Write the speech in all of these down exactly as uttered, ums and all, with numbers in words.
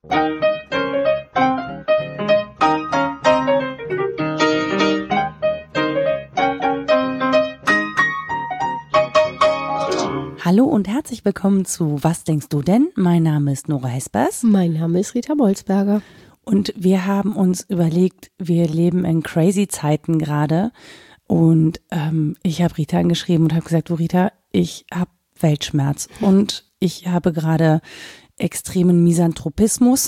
Hallo und herzlich willkommen zu Was denkst du denn? Mein Name ist Nora Hespers. Mein Name ist Rita Bolzberger. Und wir haben uns überlegt, wir leben in crazy Zeiten gerade. Und ähm, ich habe Rita angeschrieben und habe gesagt, du Rita, ich habe Weltschmerz und ich habe gerade extremen Misanthropismus.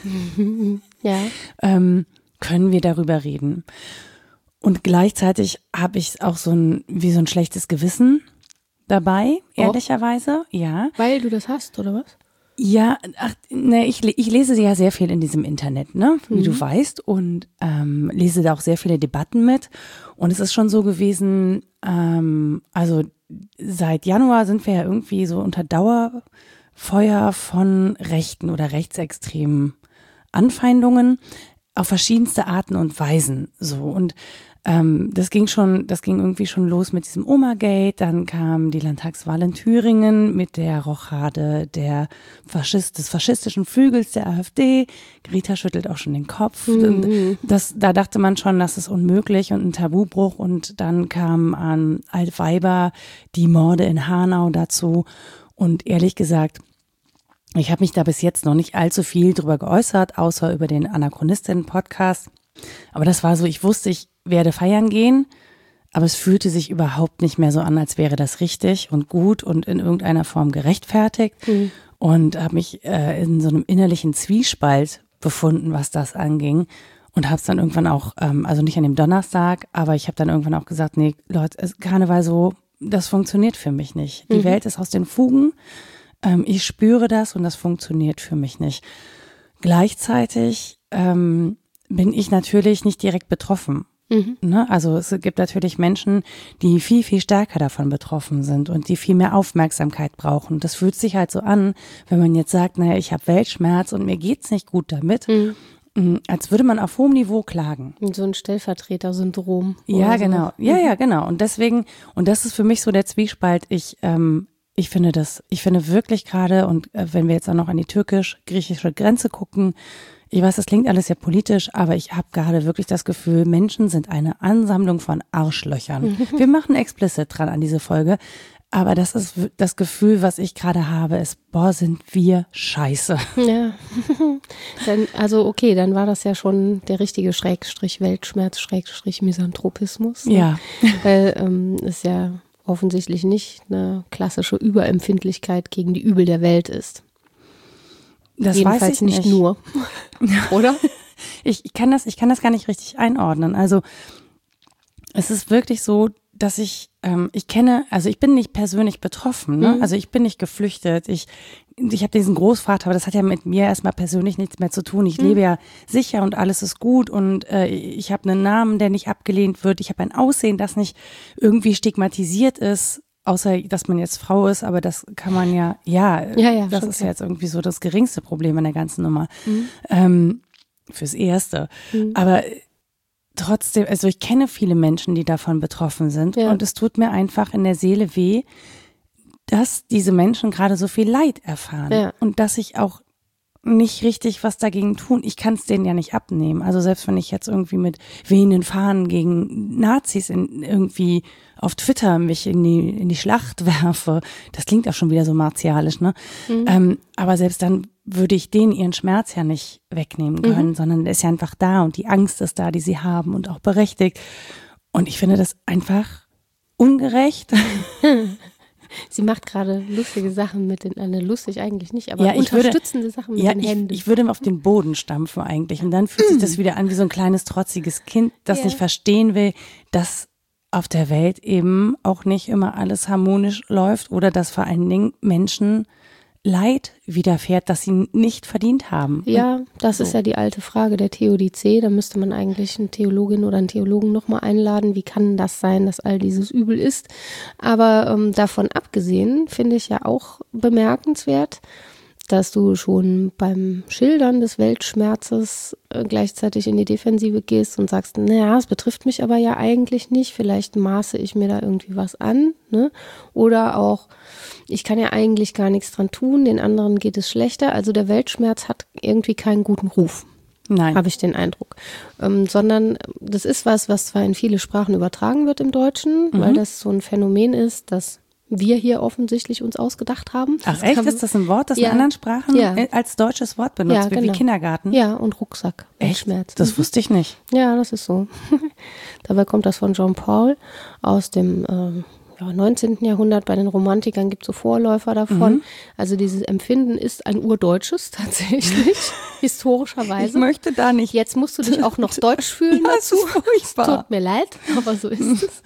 Ja. ähm, können wir darüber reden? Und gleichzeitig habe ich auch so ein, wie so ein schlechtes Gewissen dabei, ehrlicherweise, oh. ja. Weil du das hast, oder was? Ja, ach, ne, ich, ich lese ja sehr viel in diesem Internet, ne, wie mhm. du weißt, und ähm, lese da auch sehr viele Debatten mit. Und es ist schon so gewesen, ähm, also seit Januar sind wir ja irgendwie so unter Dauerfeuer von rechten oder rechtsextremen Anfeindungen auf verschiedenste Arten und Weisen, so. Und Ähm, das ging schon, das ging irgendwie schon los mit diesem Oma-Gate, dann kam die Landtagswahl in Thüringen mit der Rochade der Faschist, des faschistischen Flügels der AfD. Rita schüttelt auch schon den Kopf. Mhm. Das, da dachte man schon, das ist unmöglich und ein Tabubruch. Und dann kamen an Altweiber die Morde in Hanau dazu. Und ehrlich gesagt, ich habe mich da bis jetzt noch nicht allzu viel drüber geäußert, außer über den Anachronistinnen-Podcast. Aber das war so, ich wusste, ich werde feiern gehen, aber es fühlte sich überhaupt nicht mehr so an, als wäre das richtig und gut und in irgendeiner Form gerechtfertigt. Mhm. Und habe mich äh, in so einem innerlichen Zwiespalt befunden, was das anging. Und habe es dann irgendwann auch, ähm, also nicht an dem Donnerstag, aber ich habe dann irgendwann auch gesagt, nee, Leute, Karneval so, das funktioniert für mich nicht. Die mhm. Welt ist aus den Fugen. Ähm, ich spüre das und das funktioniert für mich nicht. Gleichzeitig ähm, bin ich natürlich nicht direkt betroffen. Mhm. Ne? Also es gibt natürlich Menschen, die viel, viel stärker davon betroffen sind und die viel mehr Aufmerksamkeit brauchen. Das fühlt sich halt so an, wenn man jetzt sagt, naja, ich habe Weltschmerz und mir geht's nicht gut damit, mhm. als würde man auf hohem Niveau klagen. So ein Stellvertreter-Syndrom. Ja, genau. So. Ja, ja, genau. Und deswegen, und das ist für mich so der Zwiespalt, ich ähm, ich finde das, ich finde wirklich gerade, und äh, wenn wir jetzt auch noch an die türkisch-griechische Grenze gucken, ich weiß, das klingt alles sehr politisch, aber ich habe gerade wirklich das Gefühl, Menschen sind eine Ansammlung von Arschlöchern. Wir machen explicit dran an diese Folge, aber das ist das Gefühl, was ich gerade habe, ist, boah, sind wir scheiße. Ja, dann, also okay, dann war das ja schon der richtige Schrägstrich Weltschmerz, Schrägstrich Misanthropismus. Ne? Ja. Weil ähm, es ja offensichtlich nicht eine klassische Überempfindlichkeit gegen die Übel der Welt ist. Das Jedenfalls weiß ich nicht, nicht nur, oder? ich, ich kann das, ich kann das gar nicht richtig einordnen. Also es ist wirklich so, dass ich, ähm, ich kenne, also ich bin nicht persönlich betroffen, ne? Mhm. Also ich bin nicht geflüchtet. Ich, ich habe diesen Großvater, aber das hat ja mit mir erstmal persönlich nichts mehr zu tun. Ich mhm. lebe ja sicher und alles ist gut und äh, ich habe einen Namen, der nicht abgelehnt wird. Ich habe ein Aussehen, das nicht irgendwie stigmatisiert ist. Außer, dass man jetzt Frau ist, aber das kann man ja, ja, ja, ja das ist ja jetzt irgendwie so das geringste Problem an der ganzen Nummer. Mhm. Ähm, fürs Erste. Mhm. Aber trotzdem, also ich kenne viele Menschen, die davon betroffen sind ja. und es tut mir einfach in der Seele weh, dass diese Menschen gerade so viel Leid erfahren ja. und dass ich auch nicht richtig was dagegen tun. Ich kann es denen ja nicht abnehmen. Also selbst wenn ich jetzt irgendwie mit wehenden Fahnen gegen Nazis in, irgendwie auf Twitter mich in die in die Schlacht werfe, das klingt auch schon wieder so martialisch, ne? Mhm. Ähm, aber selbst dann würde ich denen ihren Schmerz ja nicht wegnehmen können, mhm. sondern der ist ja einfach da und die Angst ist da, die sie haben und auch berechtigt. Und ich finde das einfach ungerecht. Sie macht gerade lustige Sachen mit den, äh, lustig eigentlich nicht, aber ja, ich unterstützende würde, Sachen mit ja, den ich, Händen. Ich würde auf den Boden stampfen eigentlich und dann fühlt sich das wieder an wie so ein kleines trotziges Kind, das ja. nicht verstehen will, dass auf der Welt eben auch nicht immer alles harmonisch läuft oder dass vor allen Dingen Menschen Leid widerfährt, das sie nicht verdient haben. Ja, das so. Ist ja die alte Frage der Theodizee. Da müsste man eigentlich eine Theologin oder einen Theologen nochmal einladen. Wie kann das sein, dass all dieses Übel ist? Aber ähm, davon abgesehen finde ich ja auch bemerkenswert, dass du schon beim Schildern des Weltschmerzes äh, gleichzeitig in die Defensive gehst und sagst, naja, es betrifft mich aber ja eigentlich nicht, vielleicht maße ich mir da irgendwie was an, ne? Oder auch, ich kann ja eigentlich gar nichts dran tun, den anderen geht es schlechter, also der Weltschmerz hat irgendwie keinen guten Ruf. Nein. Habe ich den Eindruck. Ähm, sondern das ist was, was zwar in viele Sprachen übertragen wird im Deutschen, mhm. weil das so ein Phänomen ist, dass wir hier offensichtlich uns ausgedacht haben. Ach echt? Ist das ein Wort, das ja. in anderen Sprachen ja. als deutsches Wort benutzt ja, wird, genau. wie Kindergarten? Ja, und Rucksack. Echt? Schmerz. Das mhm. wusste ich nicht. Ja, das ist so. Dabei kommt das von Jean Paul aus dem ähm, ja, neunzehnten. Jahrhundert. Bei den Romantikern gibt es so Vorläufer davon. Mhm. Also dieses Empfinden ist ein urdeutsches tatsächlich, historischerweise. Ich möchte da nicht. Jetzt musst du dich auch noch deutsch fühlen ja, dazu. Das ist furchtbar. Tut mir leid, aber so ist es.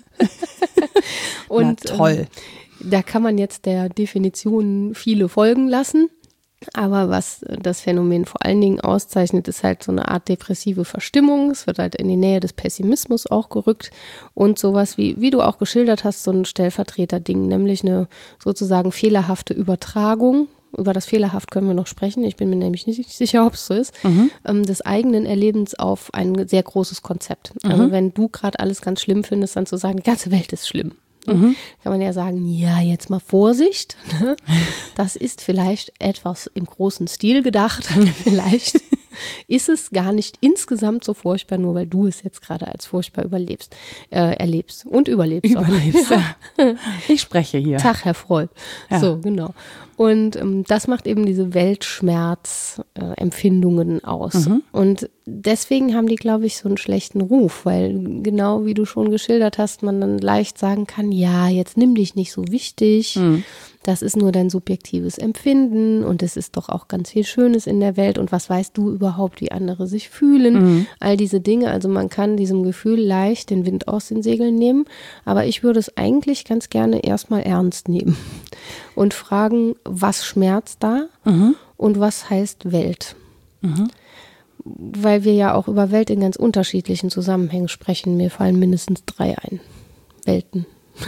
Und, Na, toll. Ähm, da kann man jetzt der Definition viele folgen lassen. Aber was das Phänomen vor allen Dingen auszeichnet, ist halt so eine Art depressive Verstimmung. Es wird halt in die Nähe des Pessimismus auch gerückt und sowas wie, wie du auch geschildert hast, so ein Stellvertreterding, nämlich eine sozusagen fehlerhafte Übertragung. Über das fehlerhaft können wir noch sprechen. Ich bin mir nämlich nicht sicher, ob es so ist. Mhm. Ähm, des eigenen Erlebens auf ein sehr großes Konzept. Mhm. Also wenn du gerade alles ganz schlimm findest, dann zu sagen, die ganze Welt ist schlimm. Mhm. Kann man ja sagen, ja, jetzt mal Vorsicht. Das ist vielleicht etwas im großen Stil gedacht. Vielleicht ist es gar nicht insgesamt so furchtbar, nur weil du es jetzt gerade als furchtbar überlebst, äh, erlebst und überlebst. Überlebst, ja. Ich spreche hier. Tag, Herr Freud. Ja. So, genau. Und ähm, das macht eben diese Weltschmerzempfindungen äh, aus. Mhm. Und deswegen haben die, glaube ich, so einen schlechten Ruf, weil genau wie du schon geschildert hast, man dann leicht sagen kann, ja, jetzt nimm dich nicht so wichtig, mhm. das ist nur dein subjektives Empfinden und es ist doch auch ganz viel Schönes in der Welt und was weißt du überhaupt, wie andere sich fühlen, mhm. all diese Dinge. Also man kann diesem Gefühl leicht den Wind aus den Segeln nehmen, aber ich würde es eigentlich ganz gerne erstmal ernst nehmen und fragen, was schmerzt da mhm. und was heißt Welt? Mhm. Weil wir ja auch über Welt in ganz unterschiedlichen Zusammenhängen sprechen. Mir fallen mindestens drei ein. Welten.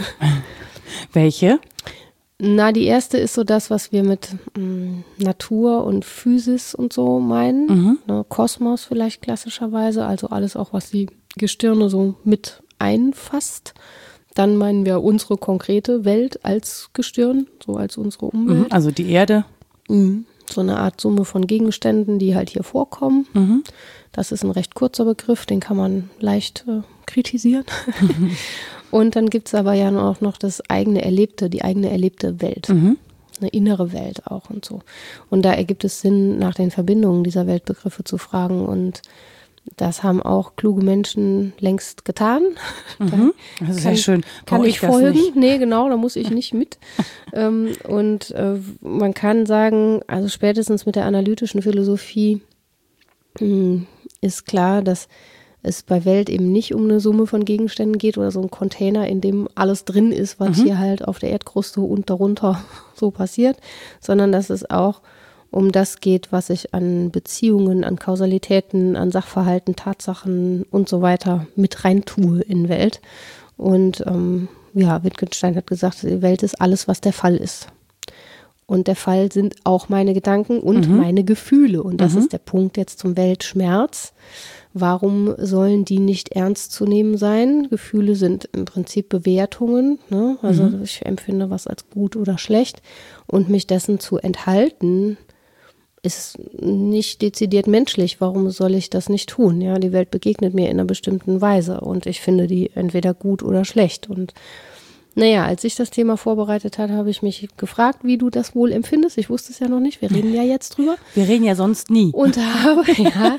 Welche? Na, die erste ist so das, was wir mit mh, Natur und Physis und so meinen. Mhm. Ne, Kosmos vielleicht klassischerweise, also alles auch, was die Gestirne so mit einfasst. Dann meinen wir unsere konkrete Welt als Gestirn, so als unsere Umwelt. Also die Erde. Mhm. So eine Art Summe von Gegenständen, die halt hier vorkommen. Mhm. Das ist ein recht kurzer Begriff, den kann man leicht äh, kritisieren. Mhm. Und dann gibt es aber ja auch noch das eigene Erlebte, die eigene erlebte Welt. Mhm. Eine innere Welt auch und so. Und da ergibt es Sinn, nach den Verbindungen dieser Weltbegriffe zu fragen. Und das haben auch kluge Menschen längst getan. Mhm. Das ist sehr schön. Kann Brauch ich folgen? Nicht. Nee, genau, da muss ich nicht mit. ähm, und äh, man kann sagen, also spätestens mit der analytischen Philosophie mh, ist klar, dass es bei Welt eben nicht um eine Summe von Gegenständen geht oder so ein Container, in dem alles drin ist, was mhm. hier halt auf der Erdkruste und darunter so passiert, sondern dass es auch um das geht, was ich an Beziehungen, an Kausalitäten, an Sachverhalten, Tatsachen und so weiter mit rein tue in Welt. Und ähm, ja, Wittgenstein hat gesagt, die Welt ist alles, was der Fall ist. Und der Fall sind auch meine Gedanken und mhm. meine Gefühle. Und das mhm. ist der Punkt jetzt zum Weltschmerz. Warum sollen die nicht ernst zu nehmen sein? Gefühle sind im Prinzip Bewertungen, ne? Also mhm. ich empfinde was als gut oder schlecht. Und mich dessen zu enthalten, ist nicht dezidiert menschlich. Warum soll ich das nicht tun? Ja, die Welt begegnet mir in einer bestimmten Weise und ich finde die entweder gut oder schlecht. Und naja, als ich das Thema vorbereitet habe, habe ich mich gefragt, wie du das wohl empfindest. Ich wusste es ja noch nicht. Wir reden ja jetzt drüber. Wir reden ja sonst nie. Und habe, ja,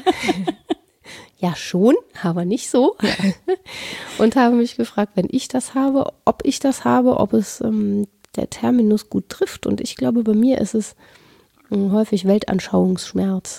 ja schon, aber nicht so. Ja. Und habe mich gefragt, wenn ich das habe, ob ich das habe, ob es ähm, der Terminus gut trifft. Und ich glaube, bei mir ist es häufig Weltanschauungsschmerz.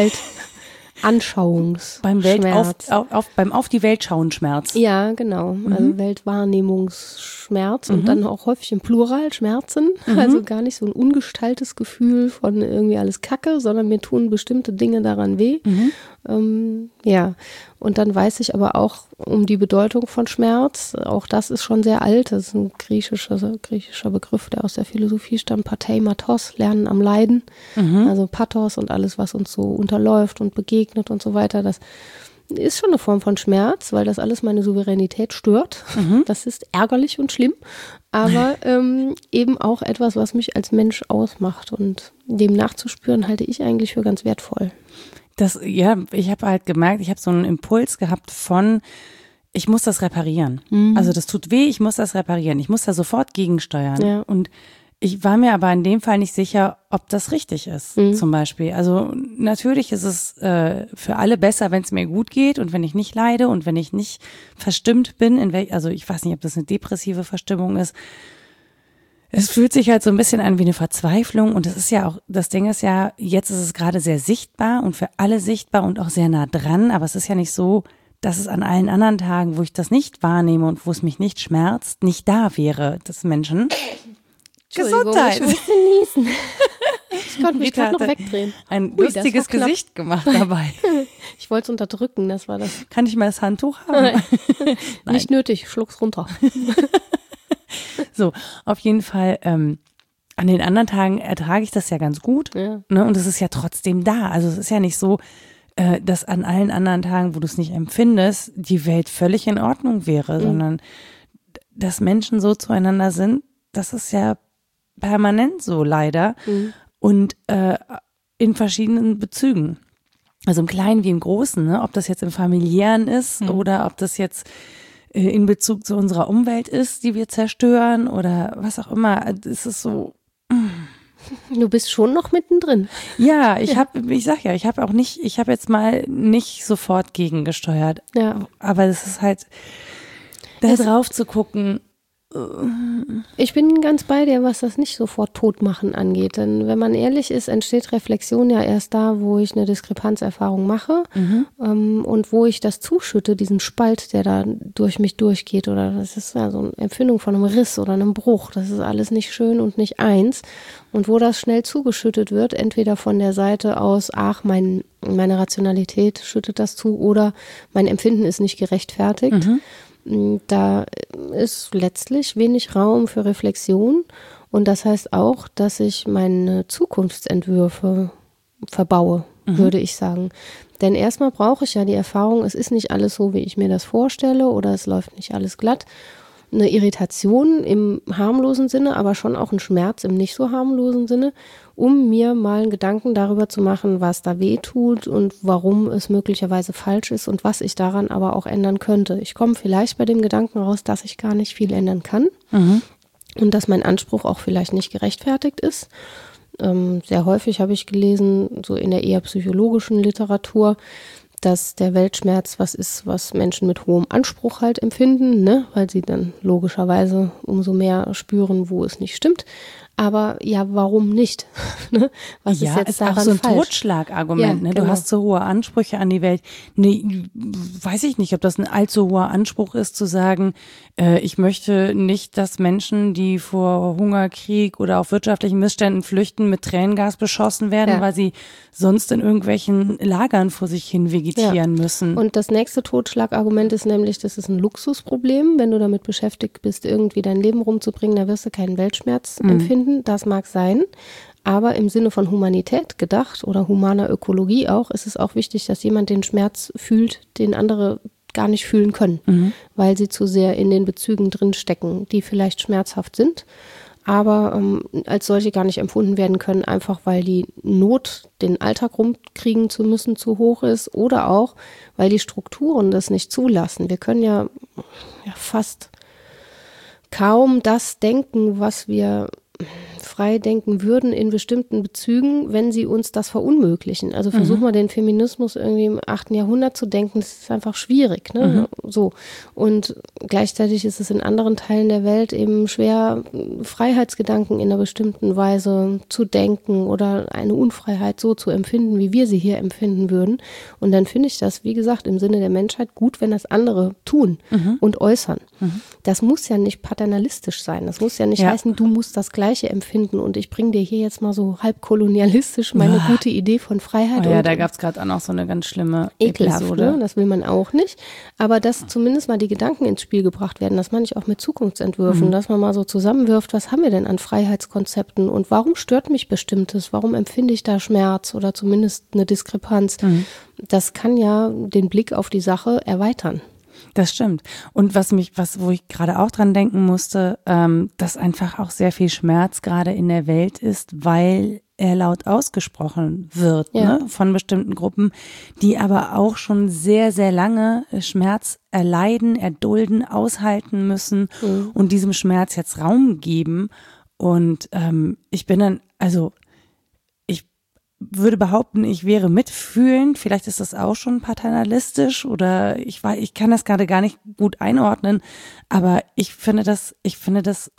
Weltanschauungsschmerz. Beim Welt auf, auf, auf, beim auf die Welt schauen Schmerz. Ja, genau. Mhm. Also Weltwahrnehmungsschmerz und mhm. dann auch häufig im Plural Schmerzen. Mhm. Also gar nicht so ein ungestaltes Gefühl von irgendwie alles Kacke, sondern mir tun bestimmte Dinge daran weh. Mhm. Ähm, ja, und dann weiß ich aber auch um die Bedeutung von Schmerz. Auch das ist schon sehr alt. Das ist ein griechischer, griechischer Begriff, der aus der Philosophie stammt. Patheimatos, Lernen am Leiden. Mhm. Also Pathos und alles, was uns so unterläuft und begegnet und so weiter. Das ist schon eine Form von Schmerz, weil das alles meine Souveränität stört. Mhm. Das ist ärgerlich und schlimm, aber ähm, eben auch etwas, was mich als Mensch ausmacht. Und dem nachzuspüren, halte ich eigentlich für ganz wertvoll. Das, ja, ich habe halt gemerkt, ich habe so einen Impuls gehabt von, ich muss das reparieren. Mhm. Also das tut weh, ich muss das reparieren. Ich muss da sofort gegensteuern. Ja. Und ich war mir aber in dem Fall nicht sicher, ob das richtig ist, mhm. zum Beispiel. Also natürlich ist es äh, für alle besser, wenn es mir gut geht und wenn ich nicht leide und wenn ich nicht verstimmt bin. In wel- also ich weiß nicht, ob das eine depressive Verstimmung ist. Es fühlt sich halt so ein bisschen an wie eine Verzweiflung und das ist ja auch, das Ding ist ja, jetzt ist es gerade sehr sichtbar und für alle sichtbar und auch sehr nah dran, aber es ist ja nicht so, dass es an allen anderen Tagen, wo ich das nicht wahrnehme und wo es mich nicht schmerzt, nicht da wäre, des Menschen. Gesundheit. Ich musste niesen. Ich konnte mich gerade noch wegdrehen. Ein Ui, lustiges Gesicht gemacht dabei. Ich wollte es unterdrücken, das war das. Kann ich mal das Handtuch haben? Nein. Nein. Nicht nötig, schluck's runter. So, auf jeden Fall, ähm, an den anderen Tagen ertrage ich das ja ganz gut. Ja. Ne, und es ist ja trotzdem da. Also es ist ja nicht so, äh, dass an allen anderen Tagen, wo du es nicht empfindest, die Welt völlig in Ordnung wäre, mhm. sondern dass Menschen so zueinander sind, das ist ja permanent so leider mhm. und äh, in verschiedenen Bezügen. Also im Kleinen wie im Großen, ne? Ob das jetzt im Familiären ist mhm. oder ob das jetzt äh, in Bezug zu unserer Umwelt ist, die wir zerstören oder was auch immer. Es ist so. Du bist schon noch mittendrin. Ja, ich habe, ich sag ja, ich habe auch nicht, ich habe jetzt mal nicht sofort gegengesteuert. Ja. Aber es ist halt, da drauf zu gucken. Ich bin ganz bei dir, was das nicht sofort Totmachen angeht. Denn wenn man ehrlich ist, entsteht Reflexion ja erst da, wo ich eine Diskrepanzerfahrung mache mhm. ähm, und wo ich das zuschütte, diesen Spalt, der da durch mich durchgeht. Oder das ist ja so eine Empfindung von einem Riss oder einem Bruch. Das ist alles nicht schön und nicht eins. Und wo das schnell zugeschüttet wird, entweder von der Seite aus, ach, mein, meine Rationalität schüttet das zu oder mein Empfinden ist nicht gerechtfertigt. Mhm. Da ist letztlich wenig Raum für Reflexion und das heißt auch, dass ich meine Zukunftsentwürfe verbaue, mhm. würde ich sagen. Denn erstmal brauche ich ja die Erfahrung, es ist nicht alles so, wie ich mir das vorstelle oder es läuft nicht alles glatt. Eine Irritation im harmlosen Sinne, aber schon auch ein Schmerz im nicht so harmlosen Sinne, um mir mal einen Gedanken darüber zu machen, was da weh tut und warum es möglicherweise falsch ist und was ich daran aber auch ändern könnte. Ich komme vielleicht bei dem Gedanken raus, dass ich gar nicht viel ändern kann mhm. und dass mein Anspruch auch vielleicht nicht gerechtfertigt ist. Ähm, sehr häufig habe ich gelesen, so in der eher psychologischen Literatur, dass der Weltschmerz was ist, was Menschen mit hohem Anspruch halt empfinden, ne? Weil sie dann logischerweise umso mehr spüren, wo es nicht stimmt. Aber ja, warum nicht? Was ja, ist jetzt ist daran auch so ein falsch? Totschlagargument. Ja, ne? genau. Du hast so hohe Ansprüche an die Welt. Nee, weiß ich nicht, ob das ein allzu hoher Anspruch ist, zu sagen, äh, ich möchte nicht, dass Menschen, die vor Hunger, Krieg oder auch wirtschaftlichen Missständen flüchten, mit Tränengas beschossen werden, ja. weil sie sonst in irgendwelchen Lagern vor sich hin vegetieren ja. müssen. Und das nächste Totschlagargument ist nämlich, das ist ein Luxusproblem. Wenn du damit beschäftigt bist, irgendwie dein Leben rumzubringen, da wirst du keinen Weltschmerz mhm. empfinden. Das mag sein, aber im Sinne von Humanität gedacht oder humaner Ökologie auch, ist es auch wichtig, dass jemand den Schmerz fühlt, den andere gar nicht fühlen können, mhm. weil sie zu sehr in den Bezügen drin stecken, die vielleicht schmerzhaft sind, aber ähm, als solche gar nicht empfunden werden können, einfach weil die Not, den Alltag rumkriegen zu müssen, zu hoch ist oder auch, weil die Strukturen das nicht zulassen. Wir können ja, ja fast kaum das denken, was wir frei denken würden in bestimmten Bezügen, wenn sie uns das verunmöglichen. Also versuch mhm. mal den Feminismus irgendwie im achten Jahrhundert zu denken, das ist einfach schwierig, ne? Mhm. So. Und gleichzeitig ist es in anderen Teilen der Welt eben schwer, Freiheitsgedanken in einer bestimmten Weise zu denken oder eine Unfreiheit so zu empfinden, wie wir sie hier empfinden würden. Und dann finde ich das, wie gesagt, im Sinne der Menschheit gut, wenn das andere tun mhm. und äußern. Mhm. Das muss ja nicht paternalistisch sein. Das muss ja nicht ja. heißen, du musst das Gleiche empfinden empfunden. Und ich bringe dir hier jetzt mal so halb kolonialistisch meine Ja. gute Idee von Freiheit. Oh ja, und da gab es gerade auch noch so eine ganz schlimme ekelhaft, Episode. ne? Das will man auch nicht. Aber dass zumindest mal die Gedanken ins Spiel gebracht werden, das meine ich auch mit Zukunftsentwürfen, Mhm. dass man mal so zusammenwirft, was haben wir denn an Freiheitskonzepten und warum stört mich Bestimmtes, warum empfinde ich da Schmerz oder zumindest eine Diskrepanz. Mhm. Das kann ja den Blick auf die Sache erweitern. Das stimmt. Und was mich, was, wo ich gerade auch dran denken musste, ähm, dass einfach auch sehr viel Schmerz gerade in der Welt ist, weil er laut ausgesprochen wird, Ja. ne, von bestimmten Gruppen, die aber auch schon sehr, sehr lange Schmerz erleiden, erdulden, aushalten müssen Mhm. und diesem Schmerz jetzt Raum geben. Und ähm, ich bin dann, also würde behaupten, ich wäre mitfühlend. Vielleicht ist das auch schon paternalistisch oder ich weiß, ich kann das gerade gar nicht gut einordnen. Aber ich finde das, ich finde das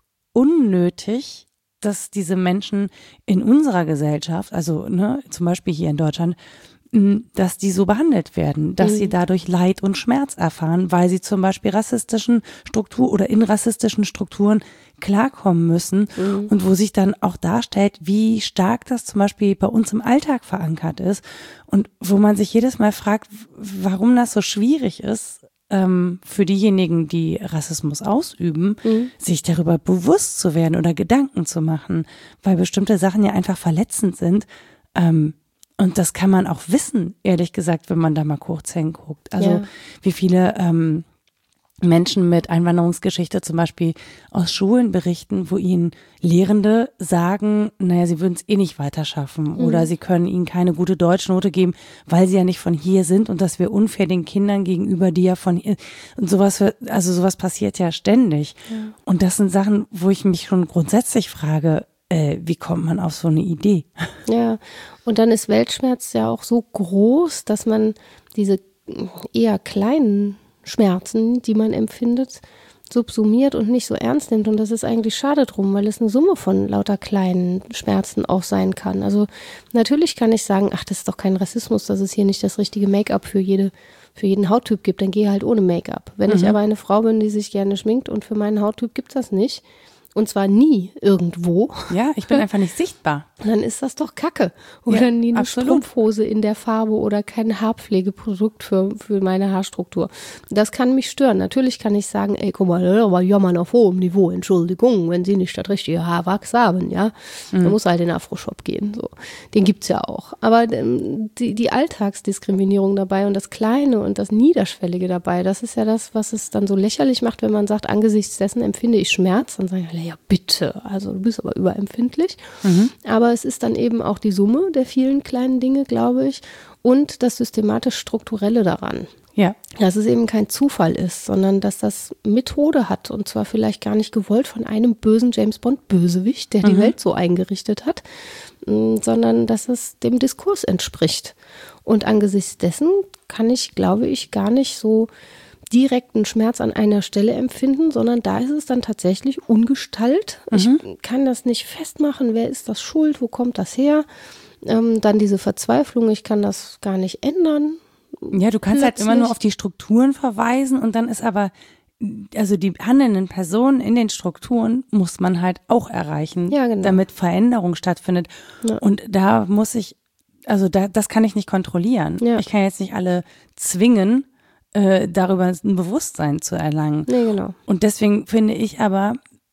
unnötig, dass diese Menschen in unserer Gesellschaft, also ne, zum Beispiel hier in Deutschland, mh, dass die so behandelt werden, dass Mhm. sie dadurch Leid und Schmerz erfahren, weil sie zum Beispiel rassistischen Strukturen oder in rassistischen Strukturen klarkommen müssen Mhm. und wo sich dann auch darstellt, wie stark das zum Beispiel bei uns im Alltag verankert ist und wo man sich jedes Mal fragt, warum das so schwierig ist, ähm, für diejenigen, die Rassismus ausüben, Mhm. sich darüber bewusst zu werden oder Gedanken zu machen, weil bestimmte Sachen ja einfach verletzend sind. Ähm, und das kann man auch wissen, ehrlich gesagt, wenn man da mal kurz hinguckt. Also Ja. wie viele ähm, Menschen mit Einwanderungsgeschichte zum Beispiel aus Schulen berichten, wo ihnen Lehrende sagen, naja, sie würden es eh nicht weiter schaffen Mhm. oder sie können ihnen keine gute Deutschnote geben, weil sie ja nicht von hier sind und das wäre unfair den Kindern gegenüber, die ja von hier, und sowas, also sowas passiert ja ständig. Ja. Und das sind Sachen, wo ich mich schon grundsätzlich frage, äh, wie kommt man auf so eine Idee? Ja, und dann ist Weltschmerz ja auch so groß, dass man diese eher kleinen Schmerzen, die man empfindet, subsumiert und nicht so ernst nimmt. Und das ist eigentlich schade drum, weil es eine Summe von lauter kleinen Schmerzen auch sein kann. Also natürlich kann ich sagen, ach, das ist doch kein Rassismus, dass es hier nicht das richtige Make-up für jede, für jeden Hauttyp gibt, dann gehe halt ohne Make-up. Wenn Mhm. ich aber eine Frau bin, die sich gerne schminkt und für meinen Hauttyp gibt es das nicht, und zwar nie irgendwo, Ja, ich bin einfach nicht sichtbar. dann ist das doch Kacke. Oder Ja, nie eine absolut. Strumpfhose in der Farbe oder kein Haarpflegeprodukt für, für meine Haarstruktur. Das kann mich stören. Natürlich kann ich sagen, ey, guck mal, das ist aber jammern auf hohem Niveau, Entschuldigung, wenn Sie nicht das richtige Haarwachs haben, ja. Mhm. Dann muss halt in den Afro-Shop gehen, so. Den gibt's ja auch. Aber ähm, die, die Alltagsdiskriminierung dabei und das Kleine und das Niederschwellige dabei, das ist ja das, was es dann so lächerlich macht, wenn man sagt, angesichts dessen empfinde ich Schmerz, dann sagen alle, ja bitte, also du bist aber überempfindlich. Mhm. Aber es ist dann eben auch die Summe der vielen kleinen Dinge, glaube ich, und das systematisch-strukturelle daran. Ja. Dass es eben kein Zufall ist, sondern dass das Methode hat und zwar vielleicht gar nicht gewollt von einem bösen James-Bond-Bösewicht, der die Mhm. Welt so eingerichtet hat, mh, sondern dass es dem Diskurs entspricht. Und angesichts dessen kann ich, glaube ich, gar nicht so direkten Schmerz an einer Stelle empfinden, sondern da ist es dann tatsächlich Ungestalt. Mhm. Ich kann das nicht festmachen, wer ist das schuld, wo kommt das her? Ähm, dann diese Verzweiflung, ich kann das gar nicht ändern. Ja, du kannst halt Plötzlich. immer nur auf die Strukturen verweisen und dann ist aber, also die handelnden Personen in den Strukturen muss man halt auch erreichen, Ja, genau. damit Veränderung stattfindet. Ja. Und da muss ich, also da, das kann ich nicht kontrollieren. Ja. Ich kann jetzt nicht alle zwingen, äh, darüber ein Bewusstsein zu erlangen. Nee, genau. Und deswegen finde ich aber,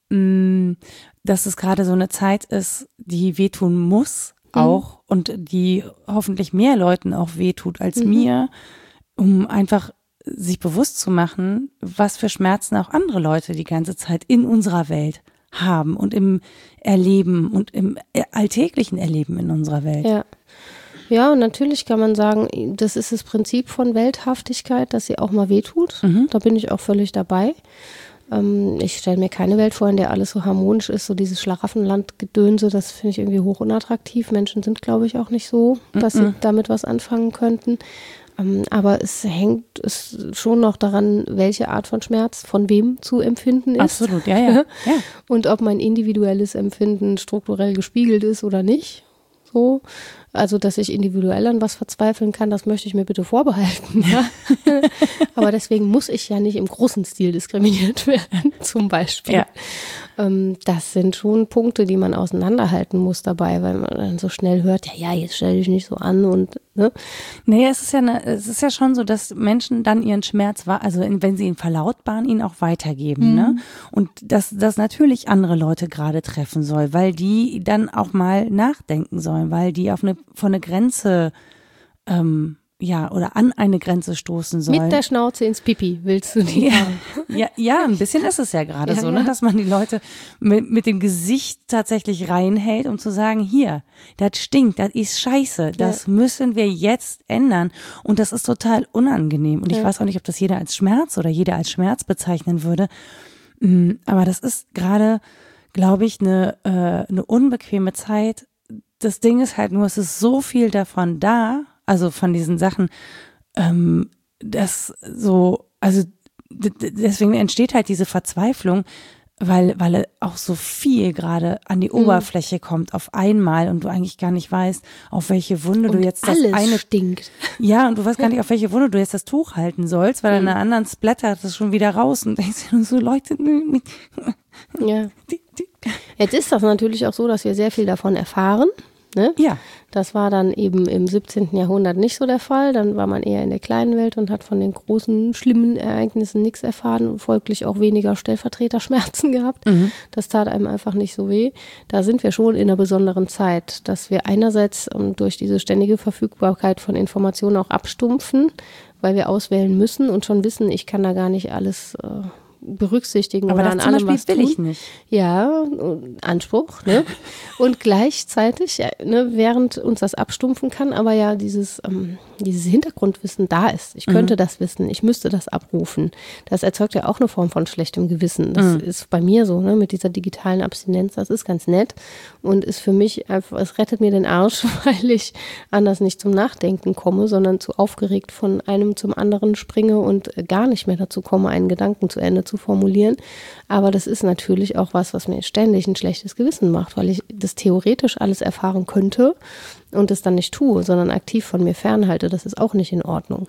mh, dass es gerade so eine Zeit ist, die wehtun muss auch und die hoffentlich mehr Leuten auch wehtut als Mhm. mir, um einfach sich bewusst zu machen, was für Schmerzen auch andere Leute die ganze Zeit in unserer Welt haben und im Erleben und im alltäglichen Erleben in unserer Welt. Ja. Ja, und natürlich kann man sagen, das ist das Prinzip von Welthaftigkeit, dass sie auch mal wehtut. Mhm. Da bin ich auch völlig dabei. Ähm, ich stelle mir keine Welt vor, in der alles so harmonisch ist, so dieses Schlaraffenland-Gedönse, das finde ich irgendwie hoch unattraktiv. Menschen sind, glaube ich, auch nicht so, dass Mhm. sie damit was anfangen könnten. Ähm, aber es hängt es schon noch daran, welche Art von Schmerz von wem zu empfinden ist. Absolut, ja, ja. ja. Und ob mein individuelles Empfinden strukturell gespiegelt ist oder nicht. So. Also, dass ich individuell an was verzweifeln kann, das möchte ich mir bitte vorbehalten. Ja? Aber deswegen muss ich ja nicht im großen Stil diskriminiert werden, zum Beispiel. Ja. Ähm, das sind schon Punkte, die man auseinanderhalten muss dabei, weil man dann so schnell hört, ja, ja, jetzt stell dich nicht so an und, ne? Nee, es ist ja, eine, es ist ja schon so, dass Menschen dann ihren Schmerz, also wenn sie ihn verlautbaren, ihn auch weitergeben, mhm. ne? Und dass das natürlich andere Leute gerade treffen soll, weil die dann auch mal nachdenken sollen, weil die auf eine, von eine Grenze, ähm, ja, oder an eine Grenze stoßen sollen. Mit der Schnauze ins Pipi willst du die ja, haben. Ja, ja, ein bisschen ist es ja gerade ja, so, ne, ja. dass man die Leute mit, mit dem Gesicht tatsächlich reinhält, um zu sagen, hier, das stinkt, das ist scheiße, das ja. müssen wir jetzt ändern. Und das ist total unangenehm. Und ich ja. weiß auch nicht, ob das jeder als Schmerz oder jeder als Schmerz bezeichnen würde. Aber das ist gerade, glaube ich, eine, äh, eine unbequeme Zeit. Das Ding ist halt nur, es ist so viel davon da, also von diesen Sachen, ähm, das so, also d- d- deswegen entsteht halt diese Verzweiflung, weil weil auch so viel gerade an die mhm. Oberfläche kommt auf einmal und du eigentlich gar nicht weißt, auf welche Wunde und du jetzt alles das eine stinkt. Ja, und du weißt gar nicht, auf welche Wunde du jetzt das Tuch halten sollst, weil mhm. an einer anderen splattert das schon wieder raus und denkst dir so, Leute, ja. Jetzt ist das natürlich auch so, dass wir sehr viel davon erfahren. Ne? Ja. Das war dann eben im siebzehnten Jahrhundert nicht so der Fall. Dann war man eher in der kleinen Welt und hat von den großen, schlimmen Ereignissen nichts erfahren und folglich auch weniger Stellvertreterschmerzen gehabt. Mhm. Das tat einem einfach nicht so weh. Da sind wir schon in einer besonderen Zeit, dass wir einerseits um, durch diese ständige Verfügbarkeit von Informationen auch abstumpfen, weil wir auswählen müssen und schon wissen, ich kann da gar nicht alles äh, berücksichtigen aber oder das an allem zum Beispiel was will tun. Ich nicht. Ja, Anspruch, ne? Und gleichzeitig, ne, während uns das abstumpfen kann, aber ja dieses, ähm, dieses Hintergrundwissen da ist. Ich könnte mhm. das wissen, ich müsste das abrufen. Das erzeugt ja auch eine Form von schlechtem Gewissen. Das mhm. ist bei mir so, ne, mit dieser digitalen Abstinenz. Das ist ganz nett und ist für mich einfach, es rettet mir den Arsch, weil ich anders nicht zum Nachdenken komme, sondern zu aufgeregt von einem zum anderen springe und gar nicht mehr dazu komme, einen Gedanken zu Ende zu formulieren. Aber das ist natürlich auch was, was mir ständig ein schlechtes Gewissen macht, weil ich das theoretisch alles erfahren könnte und es dann nicht tue, sondern aktiv von mir fernhalte. Das ist auch nicht in Ordnung.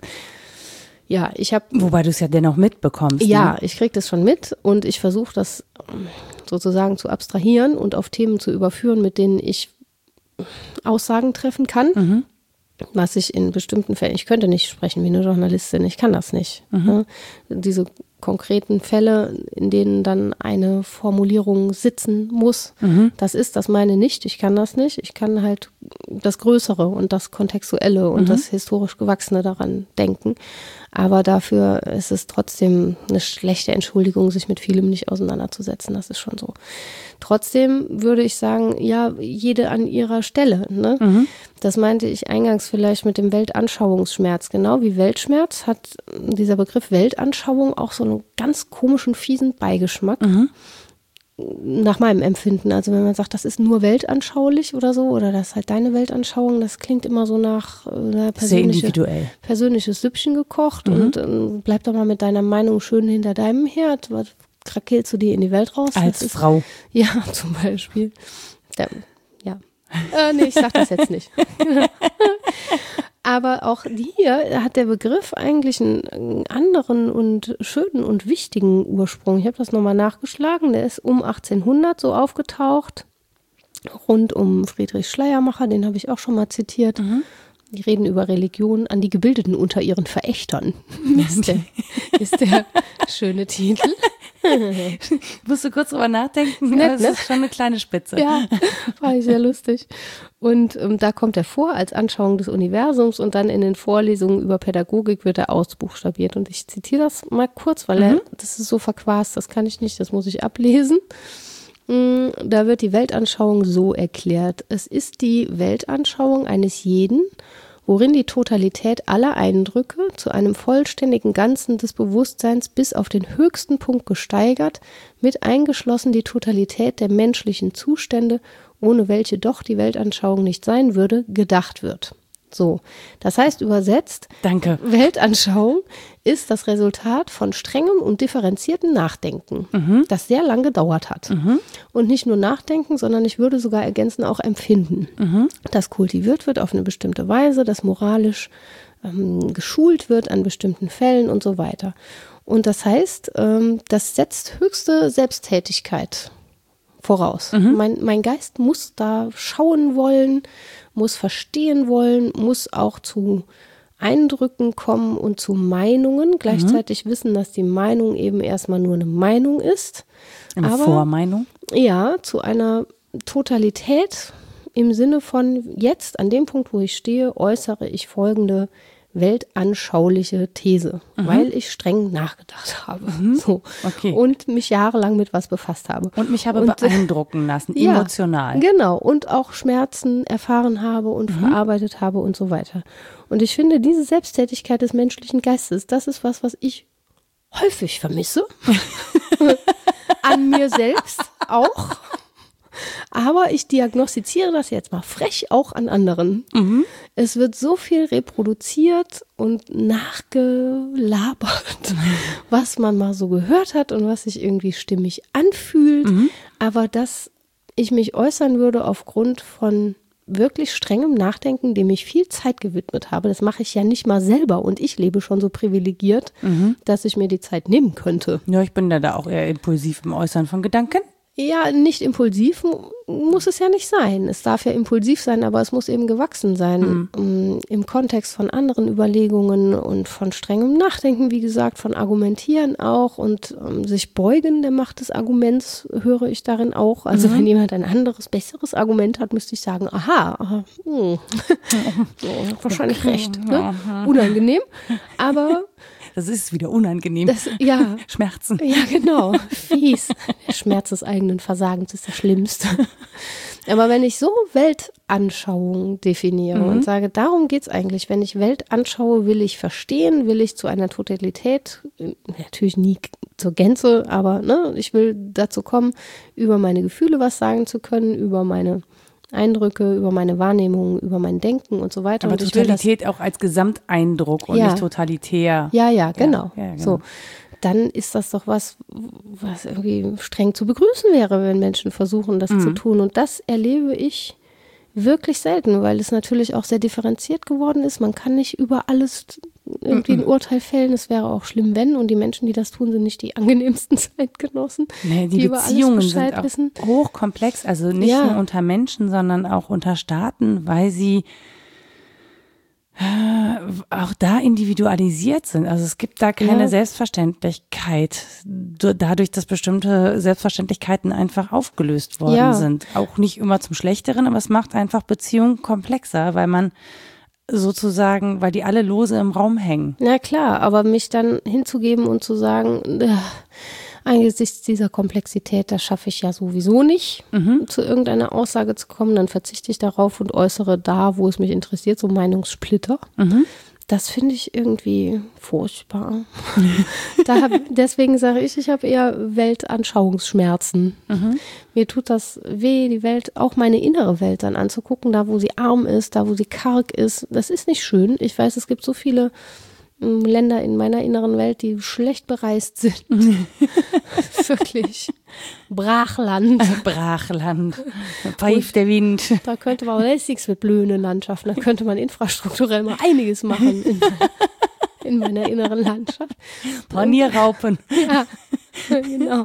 Ja, ich habe... Wobei du es ja dennoch mitbekommst. Ja, ne? Ich kriege das schon mit und ich versuche das sozusagen zu abstrahieren und auf Themen zu überführen, mit denen ich Aussagen treffen kann. Mhm. Was ich in bestimmten Fällen, ich könnte nicht sprechen wie eine Journalistin, ich kann das nicht. Mhm. Ne? Diese konkreten Fälle, in denen dann eine Formulierung sitzen muss, mhm. das ist das meine nicht, ich kann das nicht. Ich kann halt das Größere und das Kontextuelle und mhm. das historisch Gewachsene daran denken. Aber dafür ist es trotzdem eine schlechte Entschuldigung, sich mit vielem nicht auseinanderzusetzen. Das ist schon so. Trotzdem würde ich sagen, ja, jede an ihrer Stelle. Ne? Mhm. Das meinte ich eingangs vielleicht mit dem Weltanschauungsschmerz. Genau wie Weltschmerz hat dieser Begriff Weltanschauung auch so einen ganz komischen, fiesen Beigeschmack. Mhm. Nach meinem Empfinden. Also wenn man sagt, das ist nur weltanschaulich oder so, oder das ist halt deine Weltanschauung, das klingt immer so nach äh, persönliche, persönliches Süppchen gekocht mhm. und äh, bleib doch mal mit deiner Meinung schön hinter deinem Herd. Was krakelst du dir in die Welt raus? Als das Frau. Ist, ja, zum Beispiel. Da, ja. Äh, nee, ich sag das jetzt nicht. Aber auch hier hat der Begriff eigentlich einen anderen und schönen und wichtigen Ursprung. Ich habe das nochmal nachgeschlagen. Der ist um achtzehnhundert so aufgetaucht, rund um Friedrich Schleiermacher, den habe ich auch schon mal zitiert. Mhm. Die reden über Religion an die Gebildeten unter ihren Verächtern. ist, der, ist der schöne Titel. Musst du kurz drüber nachdenken, Nett, das ne? ist schon eine kleine Spitze. Ja, war ich sehr lustig. Und ähm, da kommt er vor als Anschauung des Universums und dann in den Vorlesungen über Pädagogik wird er ausbuchstabiert. Und ich zitiere das mal kurz, weil mhm. er, das ist so verquast, das kann ich nicht, das muss ich ablesen. Da wird die Weltanschauung so erklärt. Es ist die Weltanschauung eines jeden, worin die Totalität aller Eindrücke zu einem vollständigen Ganzen des Bewusstseins bis auf den höchsten Punkt gesteigert, mit eingeschlossen die Totalität der menschlichen Zustände, ohne welche doch die Weltanschauung nicht sein würde, gedacht wird. So, das heißt übersetzt, Danke. Weltanschauung ist das Resultat von strengem und differenziertem Nachdenken, mhm. das sehr lang gedauert hat. Mhm. Und nicht nur Nachdenken, sondern ich würde sogar ergänzen, auch Empfinden. Mhm. Das kultiviert wird auf eine bestimmte Weise, das moralisch ähm, geschult wird an bestimmten Fällen und so weiter. Und das heißt, ähm, das setzt höchste Selbsttätigkeit voraus. Mhm. Mein, mein Geist muss da schauen wollen, muss verstehen wollen, muss auch zu Eindrücken kommen und zu Meinungen. Gleichzeitig mhm. wissen, dass die Meinung eben erstmal nur eine Meinung ist. Eine aber, Vormeinung? Ja, zu einer Totalität im Sinne von jetzt, an dem Punkt, wo ich stehe, äußere ich folgende weltanschauliche These, mhm. weil ich streng nachgedacht habe mhm. so. Okay. Und mich jahrelang mit was befasst habe. Und mich habe und, beeindrucken lassen, ja, emotional. Genau, und auch Schmerzen erfahren habe und mhm. verarbeitet habe und so weiter. Und ich finde, diese Selbsttätigkeit des menschlichen Geistes, das ist was, was ich häufig vermisse. An mir selbst auch. Aber ich diagnostiziere das jetzt mal frech auch an anderen. Mhm. Es wird so viel reproduziert und nachgelabert, mhm. was man mal so gehört hat und was sich irgendwie stimmig anfühlt. Mhm. Aber dass ich mich äußern würde aufgrund von wirklich strengem Nachdenken, dem ich viel Zeit gewidmet habe, das mache ich ja nicht mal selber und ich lebe schon so privilegiert, mhm. dass ich mir die Zeit nehmen könnte. Ja, ich bin da, da auch eher impulsiv im Äußern von Gedanken. Ja, nicht impulsiv muss es ja nicht sein. Es darf ja impulsiv sein, aber es muss eben gewachsen sein. Mhm. Im Kontext von anderen Überlegungen und von strengem Nachdenken, wie gesagt, von Argumentieren auch und um, sich beugen der Macht des Arguments höre ich darin auch. Also mhm. wenn jemand ein anderes, besseres Argument hat, müsste ich sagen, aha, aha hm. so, wahrscheinlich okay. recht. Ne? Unangenehm, aber das ist wieder unangenehm. Das, ja. Schmerzen. Ja, genau. Fies. Der Schmerz des eigenen Versagens ist der schlimmste. Aber wenn ich so Weltanschauung definiere mhm. und sage, darum geht es eigentlich, wenn ich Welt anschaue, will ich verstehen, will ich zu einer Totalität, natürlich nie zur Gänze, aber ne, ich will dazu kommen, über meine Gefühle was sagen zu können, über meine Eindrücke, über meine Wahrnehmung, über mein Denken und so weiter. Aber und Totalität auch als Gesamteindruck und ja. nicht totalitär. Ja, ja, genau. Ja, ja, genau. So, dann ist das doch was, was irgendwie streng zu begrüßen wäre, wenn Menschen versuchen, das mhm. zu tun. Und das erlebe ich wirklich selten, weil es natürlich auch sehr differenziert geworden ist. Man kann nicht über alles irgendwie ein Urteil fällen. Es wäre auch schlimm, wenn. Und die Menschen, die das tun, sind nicht die angenehmsten Zeitgenossen. Nee, die, die Beziehungen sind auch wissen. hochkomplex. Also nicht ja. nur unter Menschen, sondern auch unter Staaten, weil sie äh, auch da individualisiert sind. Also es gibt da keine ja. Selbstverständlichkeit, dadurch, dass bestimmte Selbstverständlichkeiten einfach aufgelöst worden ja. sind. Auch nicht immer zum Schlechteren, aber es macht einfach Beziehungen komplexer, weil man sozusagen, weil die alle lose im Raum hängen. Na klar, aber mich dann hinzugeben und zu sagen, äh, angesichts dieser Komplexität, das schaffe ich ja sowieso nicht, mhm. zu irgendeiner Aussage zu kommen, dann verzichte ich darauf und äußere da, wo es mich interessiert, so Meinungssplitter. Mhm. Das finde ich irgendwie furchtbar. da hab, deswegen sage ich, ich habe eher Weltanschauungsschmerzen. Mhm. Mir tut das weh, die Welt, auch meine innere Welt dann anzugucken, da wo sie arm ist, da wo sie karg ist. Das ist nicht schön. Ich weiß, es gibt so viele ähm, Länder in meiner inneren Welt, die schlecht bereist sind. Wirklich. Brachland. Brachland. Pfeift der Wind. Da könnte man lässiges mit blühenden Landschaften, da könnte man infrastrukturell mal einiges machen in, in meiner inneren Landschaft. Panierraupen. Ja, genau.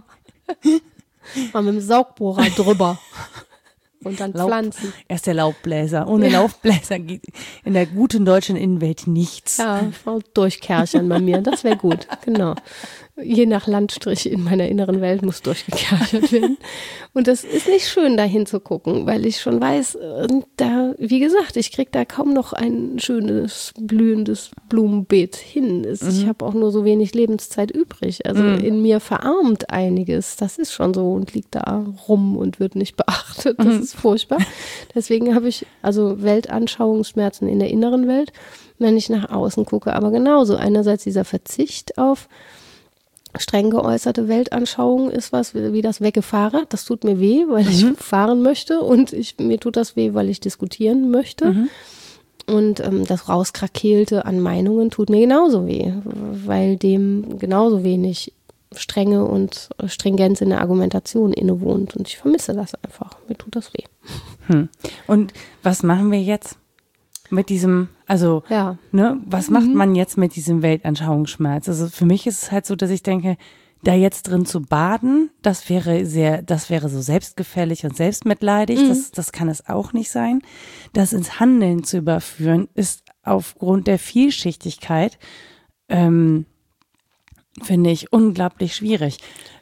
Mal mit dem Saugbohrer drüber. Und dann Laub, Pflanzen. Erst der Laubbläser. Ohne ja. Laubbläser geht in der guten deutschen Innenwelt nichts. Ja, durchkerchern bei mir, das wäre gut, genau. Je nach Landstrich in meiner inneren Welt muss durchgekerchert werden. Und das ist nicht schön, da hinzugucken, weil ich schon weiß, da, wie gesagt, ich kriege da kaum noch ein schönes, blühendes Blumenbeet hin. Ich mhm. habe auch nur so wenig Lebenszeit übrig. Also mhm. in mir verarmt einiges. Das ist schon so und liegt da rum und wird nicht beachtet. Das mhm. ist furchtbar. Deswegen habe ich also Weltanschauungsschmerzen in der inneren Welt, wenn ich nach außen gucke. Aber genauso einerseits dieser Verzicht auf streng geäußerte Weltanschauung ist was wie das Weggefahren. Das tut mir weh, weil ich mhm. fahren möchte und ich, mir tut das weh, weil ich diskutieren möchte. Mhm. Und ähm, das Rauskrakeelte an Meinungen tut mir genauso weh, weil dem genauso wenig Strenge und Stringenz in der Argumentation innewohnt. Und ich vermisse das einfach. Mir tut das weh. Hm. Und was machen wir jetzt mit diesem, also, ja. ne, was macht man jetzt mit diesem Weltanschauungsschmerz? Also für mich ist es halt so, dass ich denke, da jetzt drin zu baden, das wäre sehr, das wäre so selbstgefällig und selbstmitleidig. Mhm. Das, das kann es auch nicht sein. Das ins Handeln zu überführen, ist aufgrund der Vielschichtigkeit, ähm, finde ich unglaublich schwierig,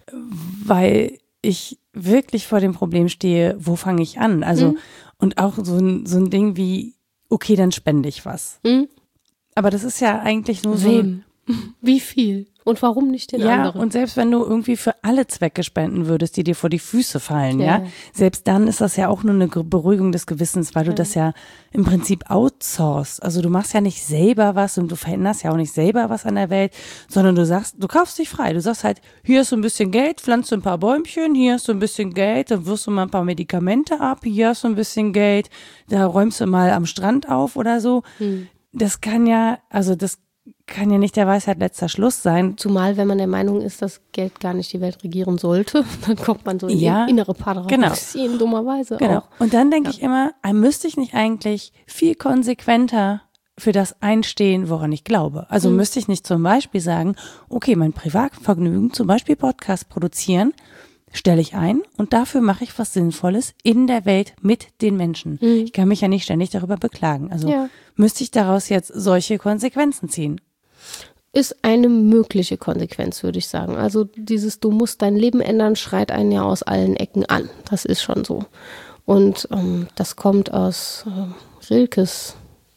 weil ich wirklich vor dem Problem stehe, wo fange ich an? Also, mhm. und auch so ein, so ein Ding wie, okay, dann spende ich was. Mhm. Aber das ist ja eigentlich nur so. Wem? Wie viel? Und warum nicht den ja, anderen? Ja, und selbst wenn du irgendwie für alle Zwecke spenden würdest, die dir vor die Füße fallen, ja, ja selbst dann ist das ja auch nur eine Beruhigung des Gewissens, weil du ja. das ja im Prinzip outsourcest. Also du machst ja nicht selber was und du veränderst ja auch nicht selber was an der Welt, sondern du sagst, du kaufst dich frei. Du sagst halt, hier hast du ein bisschen Geld, pflanzt du ein paar Bäumchen, hier hast du ein bisschen Geld, dann wirst du mal ein paar Medikamente ab, hier hast du ein bisschen Geld, da räumst du mal am Strand auf oder so. Hm. Das kann ja, also das kann ja nicht der Weisheit letzter Schluss sein. Zumal, wenn man der Meinung ist, dass Geld gar nicht die Welt regieren sollte, dann kommt man so in ja, die innere Paradoxien, genau. dummerweise genau. auch. Und dann denke ja. ich immer, müsste ich nicht eigentlich viel konsequenter für das einstehen, woran ich glaube. Also hm. müsste ich nicht zum Beispiel sagen, okay, mein Privatvergnügen, zum Beispiel Podcast produzieren, stelle ich ein und dafür mache ich was Sinnvolles in der Welt mit den Menschen. Mhm. Ich kann mich ja nicht ständig darüber beklagen. Also ja. müsste ich daraus jetzt solche Konsequenzen ziehen? Ist eine mögliche Konsequenz, würde ich sagen. Also dieses Du musst dein Leben ändern, schreit einen ja aus allen Ecken an. Das ist schon so. Und ähm, das kommt aus äh, Rilkes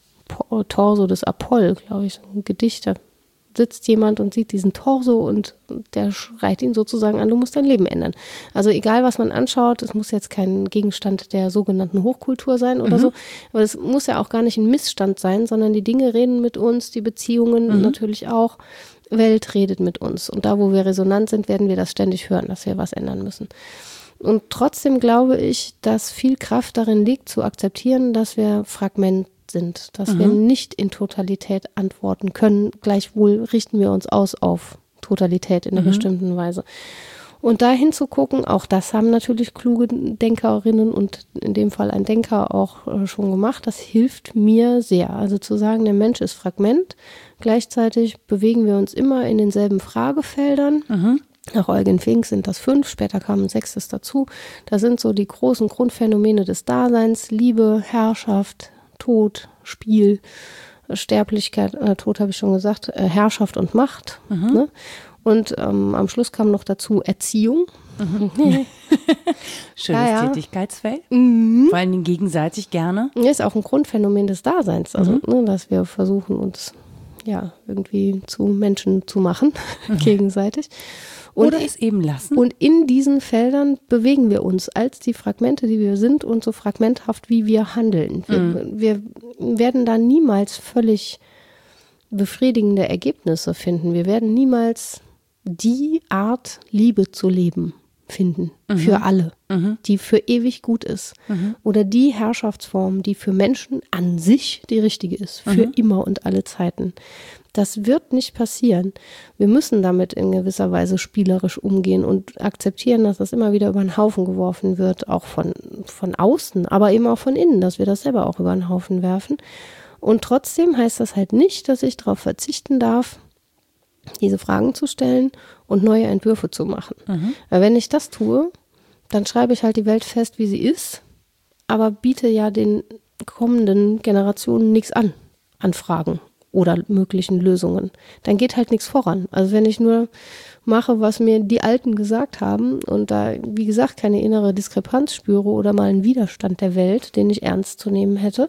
Torso des Apoll, glaube ich, ein Gedicht. Da sitzt jemand und sieht diesen Torso und der schreit ihn sozusagen an, du musst dein Leben ändern. Also egal, was man anschaut, es muss jetzt kein Gegenstand der sogenannten Hochkultur sein oder mhm. so, aber es muss ja auch gar nicht ein Missstand sein, sondern die Dinge reden mit uns, die Beziehungen mhm. natürlich auch, Welt redet mit uns. Und da, wo wir resonant sind, werden wir das ständig hören, dass wir was ändern müssen. Und trotzdem glaube ich, dass viel Kraft darin liegt, zu akzeptieren, dass wir Fragment sind, dass mhm. wir nicht in Totalität antworten können. Gleichwohl richten wir uns aus auf Totalität in einer mhm. bestimmten Weise. Und dahin zu gucken, auch das haben natürlich kluge Denkerinnen und in dem Fall ein Denker auch äh, schon gemacht, das hilft mir sehr. Also zu sagen, der Mensch ist Fragment, gleichzeitig bewegen wir uns immer in denselben Fragefeldern. Mhm. Nach Eugen Fink sind das fünf, später kam ein sechstes dazu. Da sind so die großen Grundphänomene des Daseins, Liebe, Herrschaft, Tod, Spiel, Sterblichkeit, äh, Tod habe ich schon gesagt, äh, Herrschaft und Macht. Mhm. Ne? Und ähm, am Schluss kam noch dazu Erziehung. Mhm. Schönes ja, ja. Tätigkeitsfeld, mhm. vor allen Dingen gegenseitig gerne. Ist auch ein Grundphänomen des Daseins, also mhm. ne, dass wir versuchen, uns ja irgendwie zu Menschen zu machen, mhm. gegenseitig. Und, Oder es eben lassen. Und in diesen Feldern bewegen wir uns als die Fragmente, die wir sind und so fragmenthaft, wie wir handeln. Wir, mhm. wir werden da niemals völlig befriedigende Ergebnisse finden. Wir werden niemals die Art, Liebe zu leben, finden. Mhm. Für alle, mhm. die für ewig gut ist. Mhm. Oder die Herrschaftsform, die für Menschen an sich die richtige ist. Für mhm. immer und alle Zeiten. Das wird nicht passieren. Wir müssen damit in gewisser Weise spielerisch umgehen und akzeptieren, dass das immer wieder über den Haufen geworfen wird, auch von, von außen, aber eben auch von innen, dass wir das selber auch über den Haufen werfen. Und trotzdem heißt das halt nicht, dass ich darauf verzichten darf, diese Fragen zu stellen und neue Entwürfe zu machen. Mhm. Weil wenn ich das tue, dann schreibe ich halt die Welt fest, wie sie ist, aber biete ja den kommenden Generationen nichts an, an Fragen oder möglichen Lösungen. Dann geht halt nichts voran. Also wenn ich nur mache, was mir die Alten gesagt haben und da, wie gesagt, keine innere Diskrepanz spüre oder mal einen Widerstand der Welt, den ich ernst zu nehmen hätte,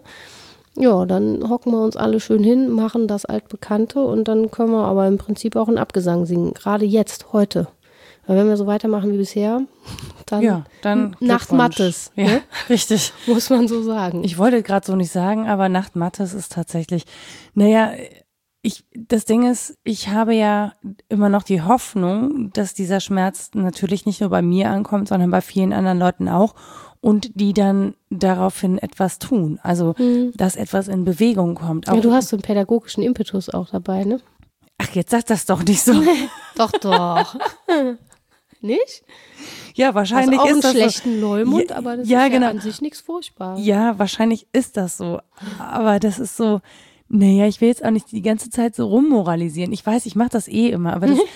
ja, dann hocken wir uns alle schön hin, machen das Altbekannte und dann können wir aber im Prinzip auch einen Abgesang singen. Gerade jetzt, heute. Weil wenn wir so weitermachen wie bisher, dann, ja, dann Nacht Mattes. Ja, ne? Richtig. Muss man so sagen. Ich wollte gerade so nicht sagen, aber Nacht Mattes ist tatsächlich, naja, ich, das Ding ist, ich habe ja immer noch die Hoffnung, dass dieser Schmerz natürlich nicht nur bei mir ankommt, sondern bei vielen anderen Leuten auch. und die dann daraufhin etwas tun. Also, mhm. dass etwas in Bewegung kommt. Auch ja, du hast so einen pädagogischen Impetus auch dabei, ne? Ach, jetzt sag das doch nicht so. Doch, doch. Nicht? Ja, wahrscheinlich also auch ist das einen schlechten so. Leumund, aber das ja, ist genau. ja an sich nichts Furchtbares. Ja, wahrscheinlich ist das so. Aber das ist so, naja, ich will jetzt auch nicht die ganze Zeit so rummoralisieren. Ich weiß, ich mache das eh immer, aber das...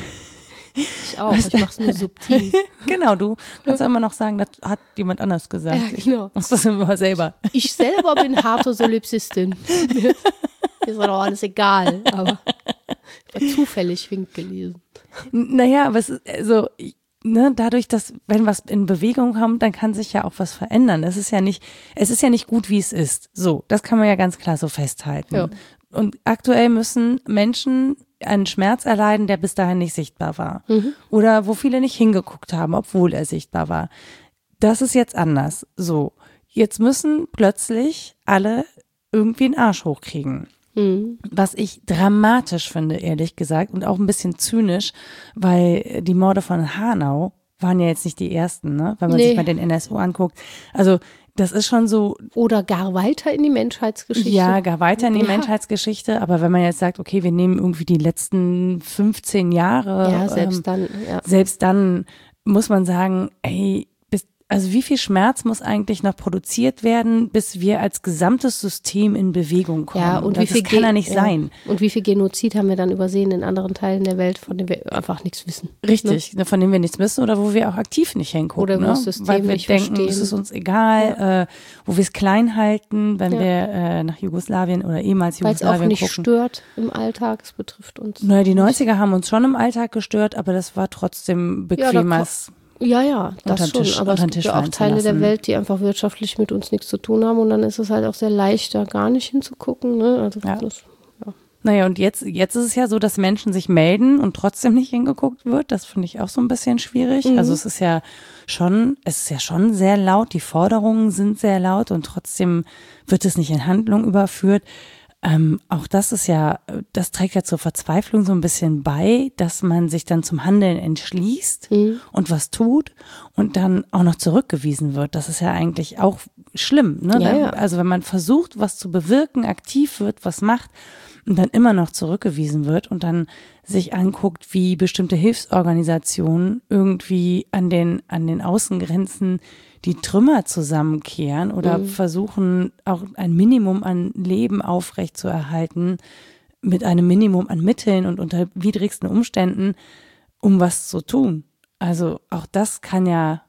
Ich auch, ich mach's nur subtil. Genau, du kannst ja immer noch sagen, das hat jemand anders gesagt. Ja, genau. Ich mach das immer selber. Ich selber bin harte Solipsistin. Mir ist doch alles egal, aber ich habe zufällig Fink gelesen. Naja, aber es ist also, ne, dadurch, dass, wenn was in Bewegung kommt, dann kann sich ja auch was verändern. Es ist ja nicht, es ist ja nicht gut, wie es ist. So, das kann man ja ganz klar so festhalten. Ja. Und aktuell müssen Menschen einen Schmerz erleiden, der bis dahin nicht sichtbar war. Mhm. Oder wo viele nicht hingeguckt haben, obwohl er sichtbar war. Das ist jetzt anders. So, jetzt müssen plötzlich alle irgendwie einen Arsch hochkriegen. Mhm. Was ich dramatisch finde, ehrlich gesagt, und auch ein bisschen zynisch, weil die Morde von Hanau waren ja jetzt nicht die ersten, ne? Wenn man Nee. sich mal den N S U anguckt. Also das ist schon so. Oder gar weiter in die Menschheitsgeschichte. Ja, gar weiter in die Ja. Menschheitsgeschichte. Aber wenn man jetzt sagt, okay, wir nehmen irgendwie die letzten fünfzehn Jahre. Ja, selbst ähm, dann. Ja. Selbst dann muss man sagen, ey, bis, also wie viel Schmerz muss eigentlich noch produziert werden, bis wir als gesamtes System in Bewegung kommen? Ja, und das wie viel kann ja Ge- nicht ja. sein. Und wie viel Genozid haben wir dann übersehen in anderen Teilen der Welt, von denen wir einfach nichts wissen. Richtig, ne? Von dem wir nichts wissen oder wo wir auch aktiv nicht hingucken. Oder wo ne? das System Weil wir nicht denken, verstehen. es ist uns egal, ja. äh, wo wir es klein halten, wenn Ja. wir äh, nach Jugoslawien oder ehemals Weil es auch Jugoslawien nicht gucken. stört im Alltag, es betrifft uns. Naja, die neunziger haben uns schon im Alltag gestört, aber das war trotzdem bequemes. Ja, ja, das Unterm schon. Tisch- aber es unterm gibt Tisch ja auch fallen zu Teile der lassen. Welt, die einfach wirtschaftlich mit uns nichts zu tun haben und dann ist es halt auch sehr leicht, da gar nicht hinzugucken. Ne? Also Ja. das, ja. Naja, und jetzt, jetzt ist es ja so, dass Menschen sich melden und trotzdem nicht hingeguckt wird. Das finde ich auch so ein bisschen schwierig. Mhm. Also es ist ja schon, es ist ja schon sehr laut, die Forderungen sind sehr laut und trotzdem wird es nicht in Handlung überführt. Ähm, auch das ist ja, das trägt ja zur Verzweiflung so ein bisschen bei, dass man sich dann zum Handeln entschließt Mhm. und was tut und dann auch noch zurückgewiesen wird. Das ist ja eigentlich auch schlimm, ne? Ja, Wenn- ja. Also wenn man versucht, was zu bewirken, aktiv wird, was macht und dann immer noch zurückgewiesen wird und dann sich anguckt, wie bestimmte Hilfsorganisationen irgendwie an den, an den Außengrenzen die Trümmer zusammenkehren oder Mhm. versuchen, auch ein Minimum an Leben aufrechtzuerhalten mit einem Minimum an Mitteln und unter widrigsten Umständen, um was zu tun. Also auch das kann ja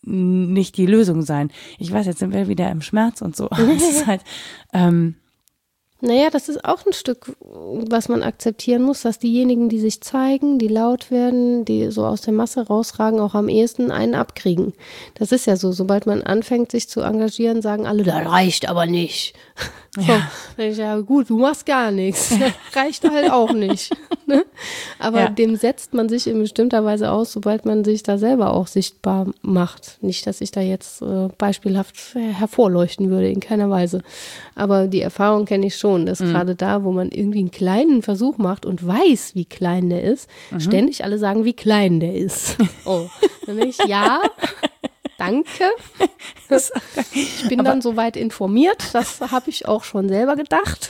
nicht die Lösung sein. Ich weiß, jetzt sind wir wieder im Schmerz und so, aber es ist halt, ähm, Naja, das ist auch ein Stück, was man akzeptieren muss, dass diejenigen, die sich zeigen, die laut werden, die so aus der Masse rausragen, auch am ehesten einen abkriegen. Das ist ja so, sobald man anfängt, sich zu engagieren, sagen alle, das reicht aber nicht. So, Ja. dann ich, ja gut, du machst gar nichts. Das reicht halt auch nicht. Ne? Aber Ja. dem setzt man sich in bestimmter Weise aus, sobald man sich da selber auch sichtbar macht. Nicht, dass ich da jetzt äh, beispielhaft hervorleuchten würde, in keiner Weise. Aber die Erfahrung kenne ich schon, dass Mhm. gerade da, wo man irgendwie einen kleinen Versuch macht und weiß, wie klein der ist, Mhm. ständig alle sagen, wie klein der ist. Oh, dann denke ich, ja, danke. Ich bin dann soweit informiert, das habe ich auch schon selber gedacht.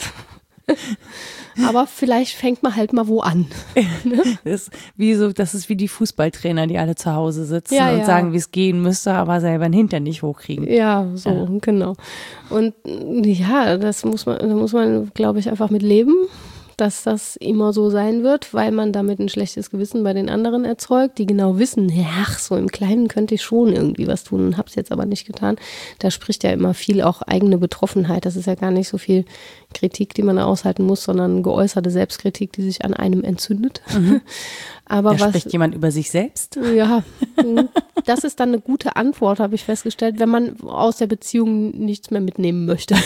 Aber vielleicht fängt man halt mal wo an. das ist wie so, das ist wie die Fußballtrainer, die alle zu Hause sitzen Ja, und ja. sagen, wie es gehen müsste, aber selber den Hintern nicht hochkriegen. Ja, so, Ja. genau. Und ja, das muss man, da muss man, glaube ich, einfach mit leben, dass das immer so sein wird, weil man damit ein schlechtes Gewissen bei den anderen erzeugt, die genau wissen, ach, so im Kleinen könnte ich schon irgendwie was tun und habe es jetzt aber nicht getan. Da spricht ja immer viel auch eigene Betroffenheit. Das ist ja gar nicht so viel Kritik, die man da aushalten muss, sondern geäußerte Selbstkritik, die sich an einem entzündet. Mhm. Aber Da was spricht jemand über sich selbst. ja, mh. das ist dann eine gute Antwort, habe ich festgestellt, wenn man aus der Beziehung nichts mehr mitnehmen möchte.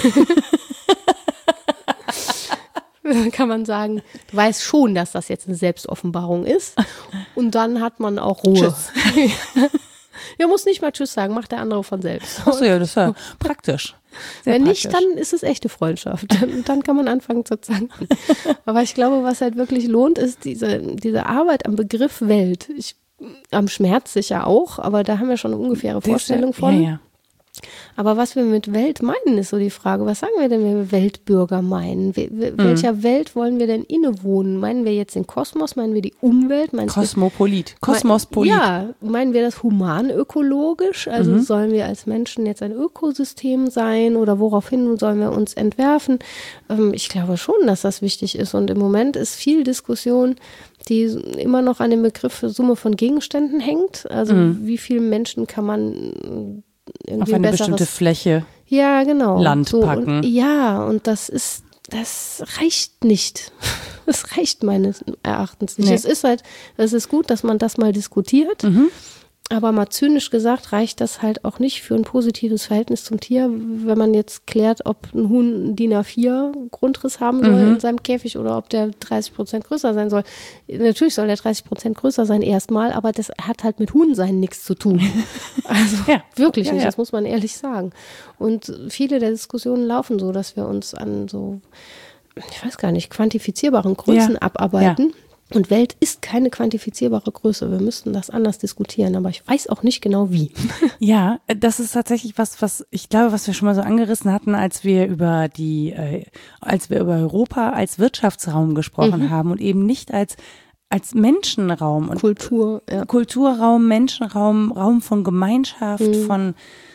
Dann kann man sagen, du weißt schon, dass das jetzt eine Selbstoffenbarung ist. Und dann hat man auch Ruhe. Tschüss. Ja, muss nicht mal Tschüss sagen, macht der andere von selbst. Achso, ja, das ist ja praktisch. Sehr Wenn nicht, praktisch. dann ist es echte Freundschaft. Dann, dann kann man anfangen zu zanken. Aber ich glaube, was halt wirklich lohnt, ist diese, diese Arbeit am Begriff Welt. Ich, am Schmerz sicher auch, aber da haben wir schon eine ungefähre Vorstellung von. Ja, ja. Aber was wir mit Welt meinen, ist so die Frage. Was sagen wir denn, wenn wir Weltbürger meinen? We- we- welcher mhm. Welt wollen wir denn innewohnen? Meinen wir jetzt den Kosmos? Meinen wir die Umwelt? Meinst Kosmopolit. Kosmospolit. Ja, meinen wir das humanökologisch? Also mhm. sollen wir als Menschen jetzt ein Ökosystem sein oder woraufhin sollen wir uns entwerfen? Ähm, ich glaube schon, dass das wichtig ist. Und im Moment ist viel Diskussion, die immer noch an dem Begriff Summe von Gegenständen hängt. Also mhm. wie viele Menschen kann man auf eine bestimmte Fläche ja, genau. Land so, packen. Und, ja, und das ist, das reicht nicht. Das reicht meines Erachtens nicht. Nee. Es ist halt, es ist gut, dass man das mal diskutiert. Mhm. Aber mal zynisch gesagt, reicht das halt auch nicht für ein positives Verhältnis zum Tier, wenn man jetzt klärt, ob ein Huhn einen D I N A vier Grundriss haben soll mhm. in seinem Käfig oder ob der dreißig Prozent größer sein soll. Natürlich soll der dreißig Prozent größer sein erstmal, aber das hat halt mit Huhnsein nichts zu tun. Also ja. wirklich ja, nicht, ja. das muss man ehrlich sagen. Und viele der Diskussionen laufen so, dass wir uns an so, ich weiß gar nicht, quantifizierbaren Größen ja. abarbeiten. Ja. Und Welt ist keine quantifizierbare Größe. Wir müssten das anders diskutieren, aber ich weiß auch nicht genau wie. Ja, das ist tatsächlich was, was ich glaube, was wir schon mal so angerissen hatten, als wir über die, äh, als wir über Europa als Wirtschaftsraum gesprochen mhm. haben und eben nicht als als Menschenraum und Kultur, ja. Kulturraum, Menschenraum, Raum von Gemeinschaft, mhm. von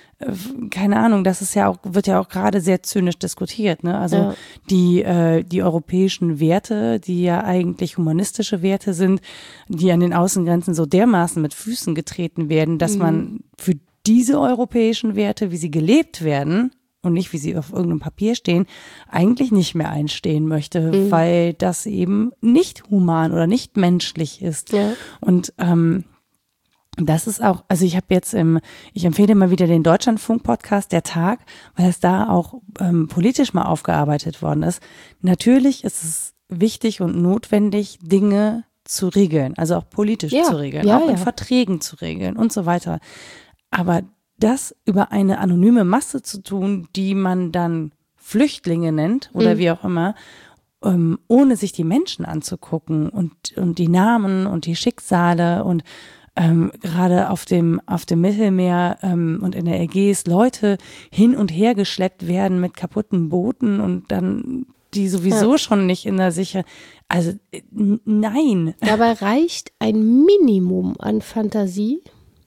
keine Ahnung, das ist ja auch, wird ja auch gerade sehr zynisch diskutiert, ne? Also ja. die, äh, die europäischen Werte, die ja eigentlich humanistische Werte sind, die an den Außengrenzen so dermaßen mit Füßen getreten werden, dass mhm. man für diese europäischen Werte, wie sie gelebt werden und nicht wie sie auf irgendeinem Papier stehen, eigentlich nicht mehr einstehen möchte, mhm. weil das eben nicht human oder nicht menschlich ist. Ja. Und ähm, das ist auch, also ich habe jetzt im, ich empfehle mal wieder den Deutschlandfunk-Podcast Der Tag, weil es da auch ähm, politisch mal aufgearbeitet worden ist. Natürlich ist es wichtig und notwendig, Dinge zu regeln, also auch politisch ja, zu regeln, ja, auch in ja. Verträgen zu regeln und so weiter. Aber das über eine anonyme Masse zu tun, die man dann Flüchtlinge nennt oder mhm. wie auch immer, ähm, ohne sich die Menschen anzugucken und, und die Namen und die Schicksale und Ähm, gerade auf dem auf dem Mittelmeer ähm, und in der Ägäis Leute hin und her geschleppt werden mit kaputten Booten und dann die sowieso ja. schon nicht in der Sicherheit. Also äh, nein. Dabei reicht ein Minimum an Fantasie,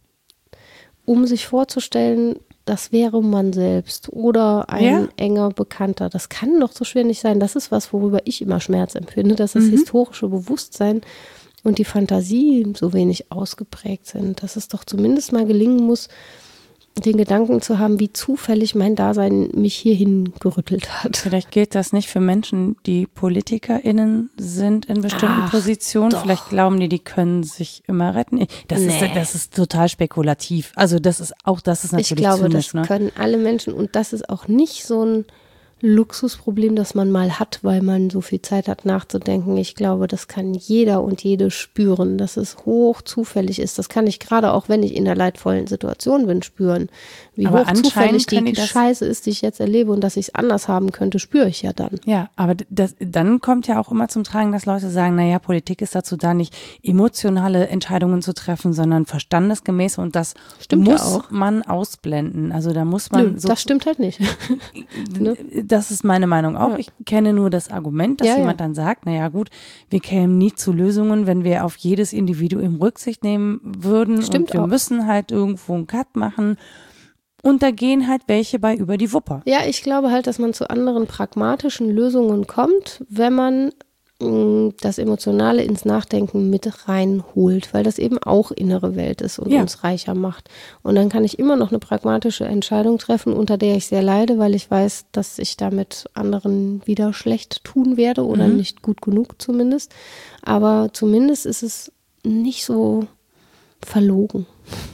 um sich vorzustellen, das wäre man selbst oder ein ja. enger Bekannter. Das kann doch so schwer nicht sein. Das ist was, worüber ich immer Schmerz empfinde, dass das mhm. historische Bewusstsein und die Fantasie so wenig ausgeprägt sind, dass es doch zumindest mal gelingen muss, den Gedanken zu haben, wie zufällig mein Dasein mich hierhin gerüttelt hat. Vielleicht gilt das nicht für Menschen, die PolitikerInnen sind in bestimmten Ach, Positionen. doch. Vielleicht glauben die, die können sich immer retten. Das, nee. ist, das ist total spekulativ. Also das ist auch, das ist natürlich Ich glaube, zynisch, das ne? können alle Menschen und das ist auch nicht so ein Luxusproblem, das man mal hat, weil man so viel Zeit hat nachzudenken. Ich glaube, das kann jeder und jede spüren, dass es hoch zufällig ist. Das kann ich gerade auch, wenn ich in einer leidvollen Situation bin, spüren. Wie aber hoch zufällig die, die Scheiße ist, die ich jetzt erlebe und dass ich es anders haben könnte, spüre ich ja dann. Ja, aber das, dann kommt ja auch immer zum Tragen, dass Leute sagen, naja, Politik ist dazu da, nicht emotionale Entscheidungen zu treffen, sondern verstandesgemäß und das stimmt muss ja auch. man ausblenden. Also da muss man Nö, so das stimmt halt nicht. ne? Das ist meine Meinung auch. Ja. Ich kenne nur das Argument, dass ja, jemand ja. dann sagt, naja gut, wir kämen nie zu Lösungen, wenn wir auf jedes Individuum Rücksicht nehmen würden. Stimmt und wir auch. müssen halt irgendwo einen Cut machen. Und da gehen halt welche bei über die Wupper. Ja, ich glaube halt, dass man zu anderen pragmatischen Lösungen kommt, wenn man mh, das Emotionale ins Nachdenken mit reinholt, weil das eben auch innere Welt ist und ja. uns reicher macht. Und dann kann ich immer noch eine pragmatische Entscheidung treffen, unter der ich sehr leide, weil ich weiß, dass ich damit anderen wieder schlecht tun werde oder mhm. nicht gut genug zumindest. Aber zumindest ist es nicht so verlogen.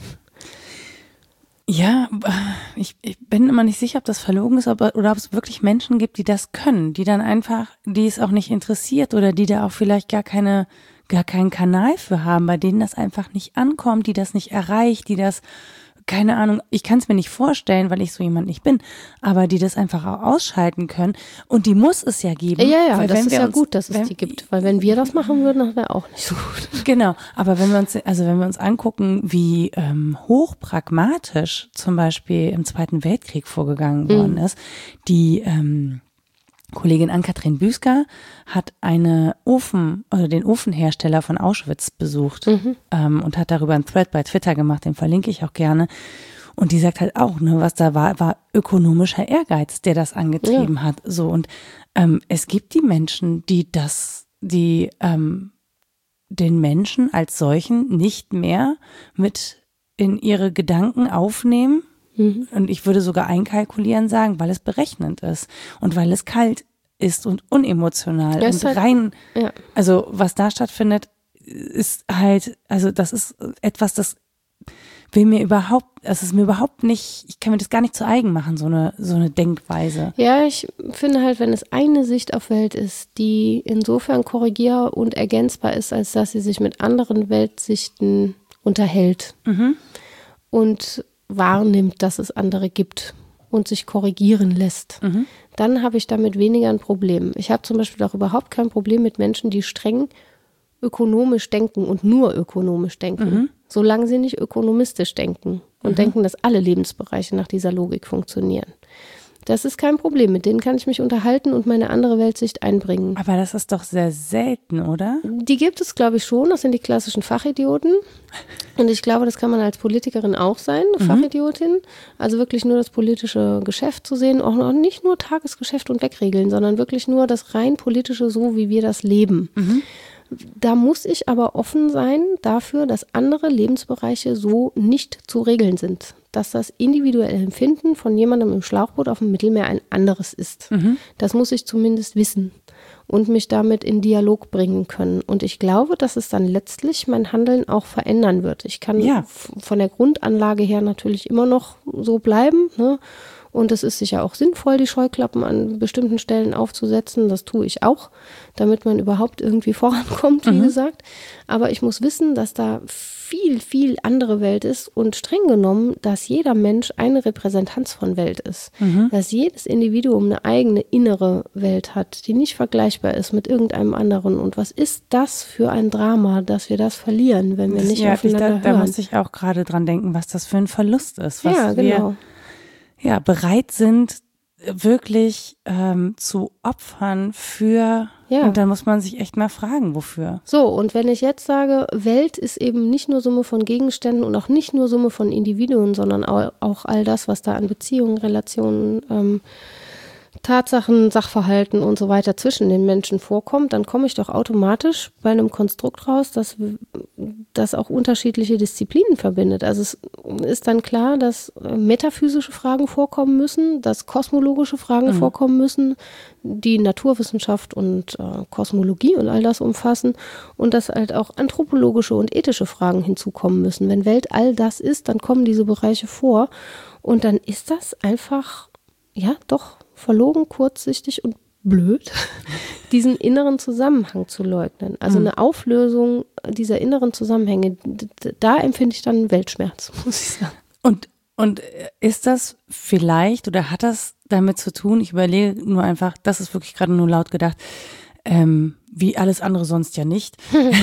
Ja, ich, ich bin immer nicht sicher, ob das verlogen ist aber, oder ob es wirklich Menschen gibt, die das können, die dann einfach, die es auch nicht interessiert oder die da auch vielleicht gar keine, gar keinen Kanal für haben, bei denen das einfach nicht ankommt, die das nicht erreicht, die das keine Ahnung, ich kann es mir nicht vorstellen, weil ich so jemand nicht bin, aber die das einfach auch ausschalten können. Und die muss es ja geben. Ja, ja, weil das wenn ist wir ja uns, gut, dass es wenn, die gibt. Weil wenn wir das machen würden, das wäre auch nicht so gut. Genau, aber wenn wir uns, also wenn wir uns angucken, wie ähm, hochpragmatisch zum Beispiel im Zweiten Weltkrieg vorgegangen worden Mhm. ist, die ähm, Kollegin Ann-Kathrin Büsker hat eine Ofen, oder den Ofenhersteller von Auschwitz besucht Mhm. ähm, und hat darüber einen Thread bei Twitter gemacht, den verlinke ich auch gerne. Und die sagt halt auch, ne, was da war, war ökonomischer Ehrgeiz, der das angetrieben Ja. hat. So, und ähm, es gibt die Menschen, die das, die ähm, den Menschen als solchen nicht mehr mit in ihre Gedanken aufnehmen. Mhm. Und ich würde sogar einkalkulieren sagen, weil es berechnend ist und weil es kalt ist und unemotional Ja, und ist halt- rein, Ja. also was da stattfindet, ist halt, also das ist etwas, das will mir überhaupt, das ist mir überhaupt nicht, ich kann mir das gar nicht zu eigen machen, so eine, so eine Denkweise. Ja, ich finde halt, wenn es eine Sicht auf Welt ist, die insofern korrigier- und ergänzbar ist, als dass sie sich mit anderen Weltsichten unterhält Mhm. und wahrnimmt, dass es andere gibt und sich korrigieren lässt, Mhm. dann habe ich damit weniger ein Problem. Ich habe zum Beispiel auch überhaupt kein Problem mit Menschen, die streng ökonomisch denken und nur ökonomisch denken, Mhm. solange sie nicht ökonomistisch denken und Mhm. denken, dass alle Lebensbereiche nach dieser Logik funktionieren. Das ist kein Problem, mit denen kann ich mich unterhalten und meine andere Weltsicht einbringen. Aber das ist doch sehr selten, oder? Die gibt es, glaube ich, schon, das sind die klassischen Fachidioten. Und ich glaube, das kann man als Politikerin auch sein, eine Mhm. Fachidiotin. Also wirklich nur das politische Geschäft zu sehen, auch noch nicht nur Tagesgeschäft und wegregeln, sondern wirklich nur das rein politische, so wie wir das leben. Mhm. Da muss ich aber offen sein dafür, dass andere Lebensbereiche so nicht zu regeln sind. Dass das individuelle Empfinden von jemandem im Schlauchboot auf dem Mittelmeer ein anderes ist. Mhm. Das muss ich zumindest wissen und mich damit in Dialog bringen können. Und ich glaube, dass es dann letztlich mein Handeln auch verändern wird. Ich kann Ja. f- von der Grundanlage her natürlich immer noch so bleiben, ne? Und es ist sicher auch sinnvoll, die Scheuklappen an bestimmten Stellen aufzusetzen. Das tue ich auch, damit man überhaupt irgendwie vorankommt, wie Mhm. gesagt. Aber ich muss wissen, dass da viel, viel andere Welt ist und streng genommen, dass jeder Mensch eine Repräsentanz von Welt ist. Mhm. Dass jedes Individuum eine eigene innere Welt hat, die nicht vergleichbar ist mit irgendeinem anderen. Und was ist das für ein Drama, dass wir das verlieren, wenn wir Das- nicht ja, ich, aufeinander da, da hören? muss ich auch gerade dran denken, was das für ein Verlust ist. Was Ja, genau. wir ja, bereit sind, wirklich ähm, zu opfern für, Ja. und da muss man sich echt mal fragen, wofür. So, und wenn ich jetzt sage, Welt ist eben nicht nur Summe von Gegenständen und auch nicht nur Summe von Individuen, sondern au- auch all das, was da an Beziehungen, Relationen, ähm, Tatsachen, Sachverhalten und so weiter zwischen den Menschen vorkommt, dann komme ich doch automatisch bei einem Konstrukt raus, das, das auch unterschiedliche Disziplinen verbindet. Also es ist dann klar, dass äh, metaphysische Fragen vorkommen müssen, dass kosmologische Fragen Mhm. vorkommen müssen, die Naturwissenschaft und äh, Kosmologie und all das umfassen und dass halt auch anthropologische und ethische Fragen hinzukommen müssen. Wenn Welt all das ist, dann kommen diese Bereiche vor und dann ist das einfach, ja doch, verlogen, kurzsichtig und blöd, diesen inneren Zusammenhang zu leugnen. Also Mhm. eine Auflösung dieser inneren Zusammenhänge, d- d- da empfinde ich dann Weltschmerz, muss ich sagen. Und, und ist das vielleicht oder hat das damit zu tun, ich überlege nur einfach, das ist wirklich gerade nur laut gedacht, ähm, wie alles andere sonst ja nicht.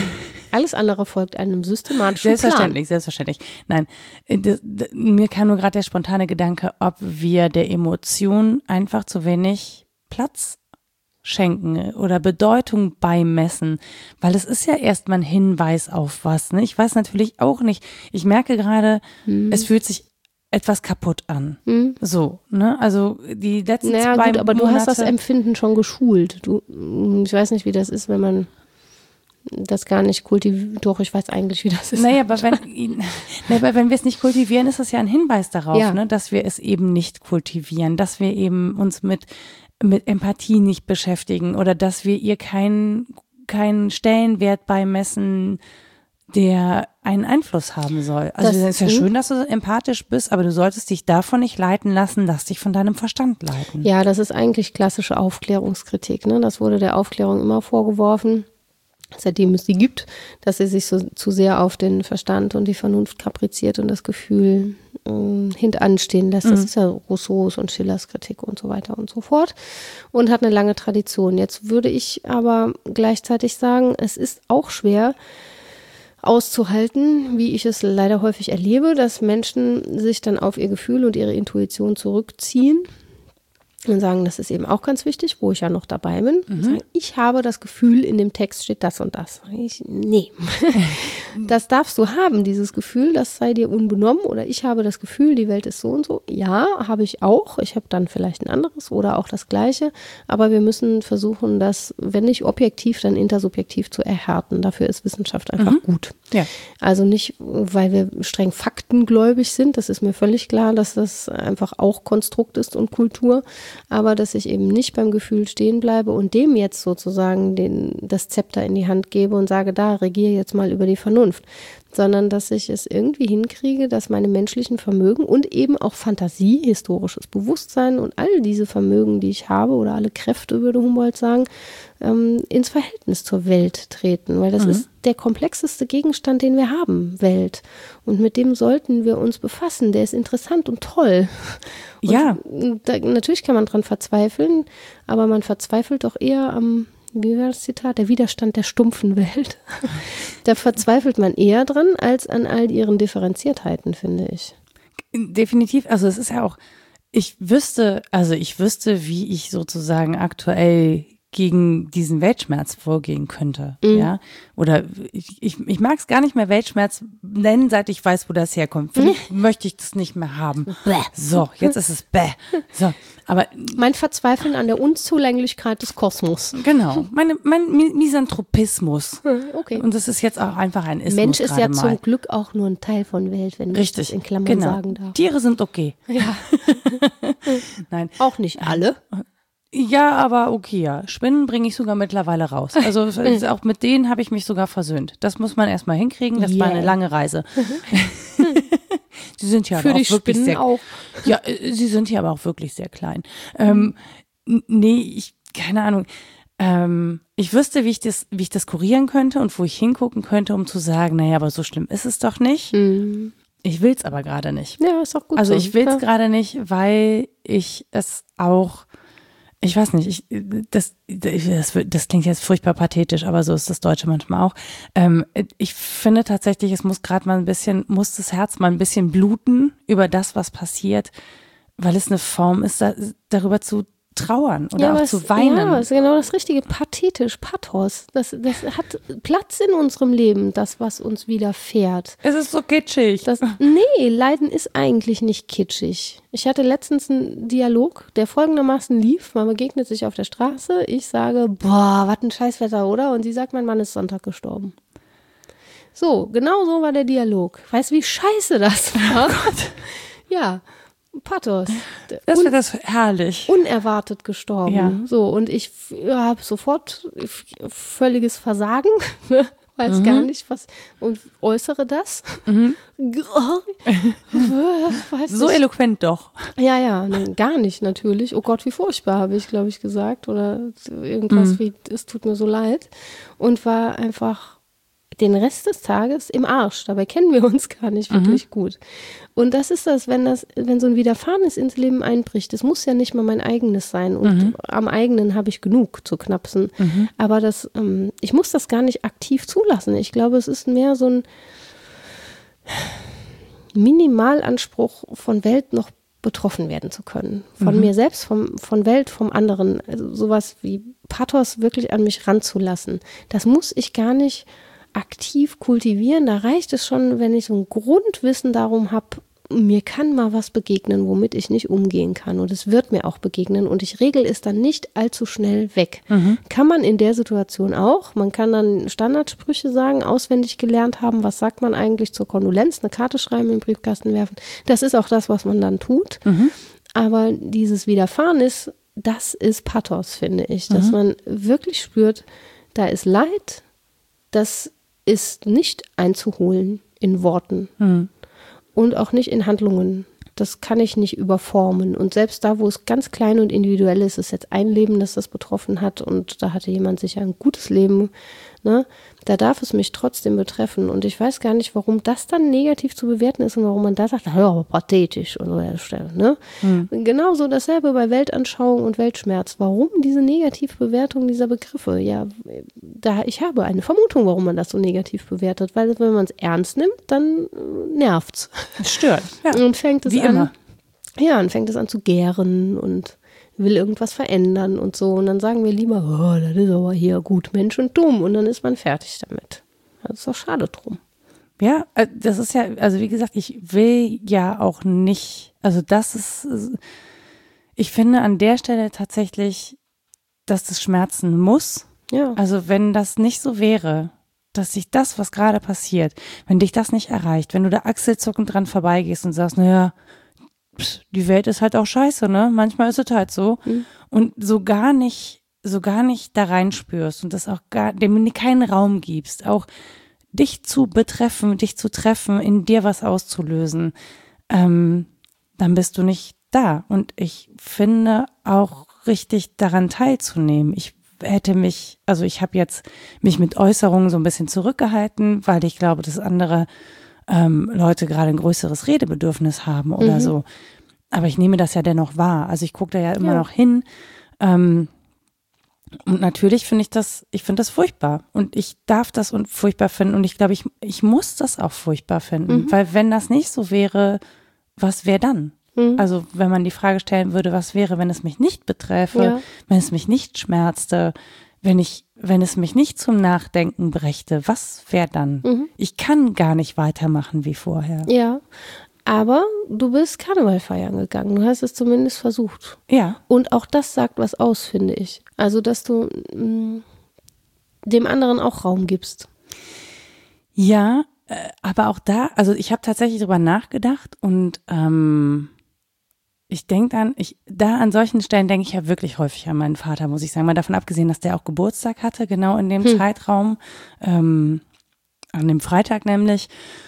Alles andere folgt einem systematischen Selbstverständlich, selbstverständlich. Nein, das, das, mir kam nur gerade der spontane Gedanke, ob wir der Emotion einfach zu wenig Platz schenken oder Bedeutung beimessen, weil es ist ja erstmal ein Hinweis auf was. Ne? Ich weiß natürlich auch nicht, ich merke gerade, Plan. es fühlt sich etwas kaputt an. Hm. So, ne? Also die letzten Naja, zwei gut, aber Monate. du hast das Empfinden schon geschult. Du, ich weiß nicht, wie das ist, wenn man das gar nicht kultiviert. Doch, ich weiß eigentlich, wie das ist. Naja, aber wenn, na, aber wenn wir es nicht kultivieren, ist das ja ein Hinweis darauf, Ja. ne, dass wir es eben nicht kultivieren, dass wir eben uns mit, mit Empathie nicht beschäftigen oder dass wir ihr keinen, keinen Stellenwert beimessen, der einen Einfluss haben soll. Also Das- es ist ja mhm. schön, dass du empathisch bist, aber du solltest dich davon nicht leiten lassen, lass dich von deinem Verstand leiten. Ja, das ist eigentlich klassische Aufklärungskritik. Ne? Das wurde der Aufklärung immer vorgeworfen, seitdem es sie gibt, dass sie sich so zu sehr auf den Verstand und die Vernunft kapriziert und das Gefühl äh, hintanstehen lässt. Das Mhm. ist ja Rousseaus und Schillers Kritik und so weiter und so fort und hat eine lange Tradition. Jetzt würde ich aber gleichzeitig sagen, es ist auch schwer auszuhalten, wie ich es leider häufig erlebe, dass Menschen sich dann auf ihr Gefühl und ihre Intuition zurückziehen und sagen, das ist eben auch ganz wichtig, wo ich ja noch dabei bin. Mhm. Sagen, ich habe das Gefühl, in dem Text steht das und das. Ich, nee, das darfst du haben, dieses Gefühl, das sei dir unbenommen. Oder ich habe das Gefühl, die Welt ist so und so. Ja, habe ich auch. Ich habe dann vielleicht ein anderes oder auch das Gleiche. Aber wir müssen versuchen, das, wenn nicht objektiv, dann intersubjektiv zu erhärten. Dafür ist Wissenschaft einfach mhm. gut. Ja. Also nicht, weil wir streng faktengläubig sind. Das ist mir völlig klar, dass das einfach auch Konstrukt ist und Kultur. Aber dass ich eben nicht beim Gefühl stehen bleibe und dem jetzt sozusagen den, das Zepter in die Hand gebe und sage, da regiere jetzt mal über die Vernunft, sondern dass ich es irgendwie hinkriege, dass meine menschlichen Vermögen und eben auch Fantasie, historisches Bewusstsein und all diese Vermögen, die ich habe oder alle Kräfte, würde Humboldt sagen, ähm, ins Verhältnis zur Welt treten, weil das mhm. ist der komplexeste Gegenstand, den wir haben, Welt. Und mit dem sollten wir uns befassen. Der ist interessant und toll. Und ja. Da, natürlich kann man dran verzweifeln, aber man verzweifelt doch eher am, wie war das Zitat, der Widerstand der stumpfen Welt. Da verzweifelt man eher dran, als an all ihren Differenziertheiten, finde ich. Definitiv, also es ist ja auch, ich wüsste, also ich wüsste, wie ich sozusagen aktuell gegen diesen Weltschmerz vorgehen könnte, mhm. ja, oder ich, ich, ich mag es gar nicht mehr Weltschmerz nennen, seit ich weiß, wo das herkommt. Für mich möchte ich das nicht mehr haben. Bäh. So, jetzt ist es bäh. So, aber mein Verzweifeln an der Unzulänglichkeit des Kosmos. Genau, meine, mein Misanthropismus. Okay. Und das ist jetzt auch einfach ein Ismus. Mensch ist ja mal. zum Glück auch nur ein Teil von Welt, wenn ich das in Klammern genau. sagen darf. Tiere sind okay. Ja. Nein. Auch nicht alle. Ja, aber okay, ja. Spinnen bringe ich sogar mittlerweile raus. Also auch mit denen habe ich mich sogar versöhnt. Das muss man erstmal hinkriegen. Das yeah. war eine lange Reise. Sie sind ja Für aber die auch wirklich Spinnen sehr, auch. Ja, sie sind ja aber auch wirklich sehr klein. Ähm, nee, ich, keine Ahnung. Ähm, ich wüsste, wie ich das, wie ich das kurieren könnte und wo ich hingucken könnte, um zu sagen, naja, aber so schlimm ist es doch nicht. Mhm. Ich will es aber gerade nicht. Ja, ist auch gut. Also so. ich will es gerade nicht, weil ich es auch Ich weiß nicht, ich, das, das, das klingt jetzt furchtbar pathetisch, aber so ist das Deutsche manchmal auch. Ähm, ich finde tatsächlich, es muss gerade mal ein bisschen, muss das Herz mal ein bisschen bluten über das, was passiert, weil es eine Form ist, da, darüber zu trauern oder ja, auch was, zu weinen. Ja, das ist genau das Richtige, pathetisch, Pathos. Das, das hat Platz in unserem Leben, das, was uns widerfährt. Es ist so kitschig. Das, nee, Leiden ist eigentlich nicht kitschig. Ich hatte letztens einen Dialog, der folgendermaßen lief. Man begegnet sich auf der Straße. Ich sage, boah, was ein Scheißwetter, oder? Und sie sagt, mein Mann ist Sonntag gestorben. So, genau so war der Dialog. Weißt du, wie scheiße das war? Oh Gott. Ja. Pathos. Das wird das herrlich. Unerwartet gestorben. Ja. So, und ich ja, habe sofort völliges Versagen, weiß mhm. gar nicht, was, und äußere das. Mhm. weiß so nicht. Eloquent doch. Ja, ja, ne, gar nicht natürlich. Oh Gott, wie furchtbar, habe ich, glaube ich, gesagt. Oder irgendwas mhm. wie, es tut mir so leid. Und war einfach den Rest des Tages im Arsch. Dabei kennen wir uns gar nicht wirklich mhm. gut. Und das ist das, wenn das, wenn so ein Widerfahrenes ins Leben einbricht, das muss ja nicht mal mein eigenes sein. Und mhm. am eigenen habe ich genug zu knapsen. Mhm. Aber das, ähm, ich muss das gar nicht aktiv zulassen. Ich glaube, es ist mehr so ein Minimalanspruch von Welt noch betroffen werden zu können. Von mhm. mir selbst, vom, von Welt, vom anderen. Also sowas wie Pathos wirklich an mich ranzulassen. Das muss ich gar nicht aktiv kultivieren, da reicht es schon, wenn ich so ein Grundwissen darum habe, mir kann mal was begegnen, womit ich nicht umgehen kann und es wird mir auch begegnen und ich regel es dann nicht allzu schnell weg. Mhm. Kann man in der Situation auch, man kann dann Standardsprüche sagen, auswendig gelernt haben, was sagt man eigentlich zur Kondolenz, eine Karte schreiben, in den Briefkasten werfen, das ist auch das, was man dann tut, mhm. aber dieses Widerfahrenes, das ist Pathos, finde ich, dass mhm. man wirklich spürt, da ist Leid, das ist nicht einzuholen in Worten hm. und auch nicht in Handlungen. Das kann ich nicht überformen. Und selbst da, wo es ganz klein und individuell ist, ist jetzt ein Leben, das das betroffen hat und da hatte jemand sicher ein gutes Leben ne, da darf es mich trotzdem betreffen. Und ich weiß gar nicht, warum das dann negativ zu bewerten ist und warum man da sagt, ja, aber pathetisch oder so an der Stelle. Ne? Hm. Genauso dasselbe bei Weltanschauung und Weltschmerz. Warum diese Negativbewertung dieser Begriffe? Ja, da, ich habe eine Vermutung, warum man das so negativ bewertet. Weil wenn man es ernst nimmt, dann nervt's. Es stört. Ja. Und fängt es Wie an. immer. Ja, und fängt es an zu gären und will irgendwas verändern und so. Und dann sagen wir lieber, oh, das ist aber hier gut Menschentum. Und dann ist man fertig damit. Das ist doch schade drum. Ja, das ist ja, also wie gesagt, ich will ja auch nicht, also das ist, ich finde an der Stelle tatsächlich, dass das schmerzen muss. Ja. Also wenn das nicht so wäre, dass sich das, was gerade passiert, wenn dich das nicht erreicht, wenn du da achselzuckend dran vorbeigehst und sagst, naja, die Welt ist halt auch scheiße, ne? Manchmal ist es halt so. Mhm. Und so gar nicht, so gar nicht da reinspürst und das auch gar, dem keinen Raum gibst, auch dich zu betreffen, dich zu treffen, in dir was auszulösen, ähm, dann bist du nicht da. Und ich finde auch richtig daran teilzunehmen. Ich hätte mich, also ich habe jetzt mich mit Äußerungen so ein bisschen zurückgehalten, weil ich glaube, dass andere ähm, Leute gerade ein größeres Redebedürfnis haben oder mhm. so. Aber ich nehme das ja dennoch wahr. Also ich gucke da ja immer ja. noch hin. Ähm, und natürlich finde ich das, ich finde das furchtbar. Und ich darf das und furchtbar finden. Und ich glaube, ich, ich muss das auch furchtbar finden. Mhm. Weil wenn das nicht so wäre, was wäre dann? Mhm. Also wenn man die Frage stellen würde, was wäre, wenn es mich nicht beträfe, ja. wenn es mich nicht schmerzte, wenn ich, wenn es mich nicht zum Nachdenken brächte, was wäre dann? Mhm. Ich kann gar nicht weitermachen wie vorher. Ja, aber du bist Karneval feiern gegangen. Du hast es zumindest versucht. Ja. Und auch das sagt was aus, finde ich. Also, dass du mh, dem anderen auch Raum gibst. Ja, äh, aber auch da, also ich habe tatsächlich drüber nachgedacht und ähm, ich denke dann, ich, da an solchen Stellen denke ich ja wirklich häufig an meinen Vater, muss ich sagen. Mal davon abgesehen, dass der auch Geburtstag hatte, genau in dem hm. Zeitraum, ähm, an dem Freitag nämlich.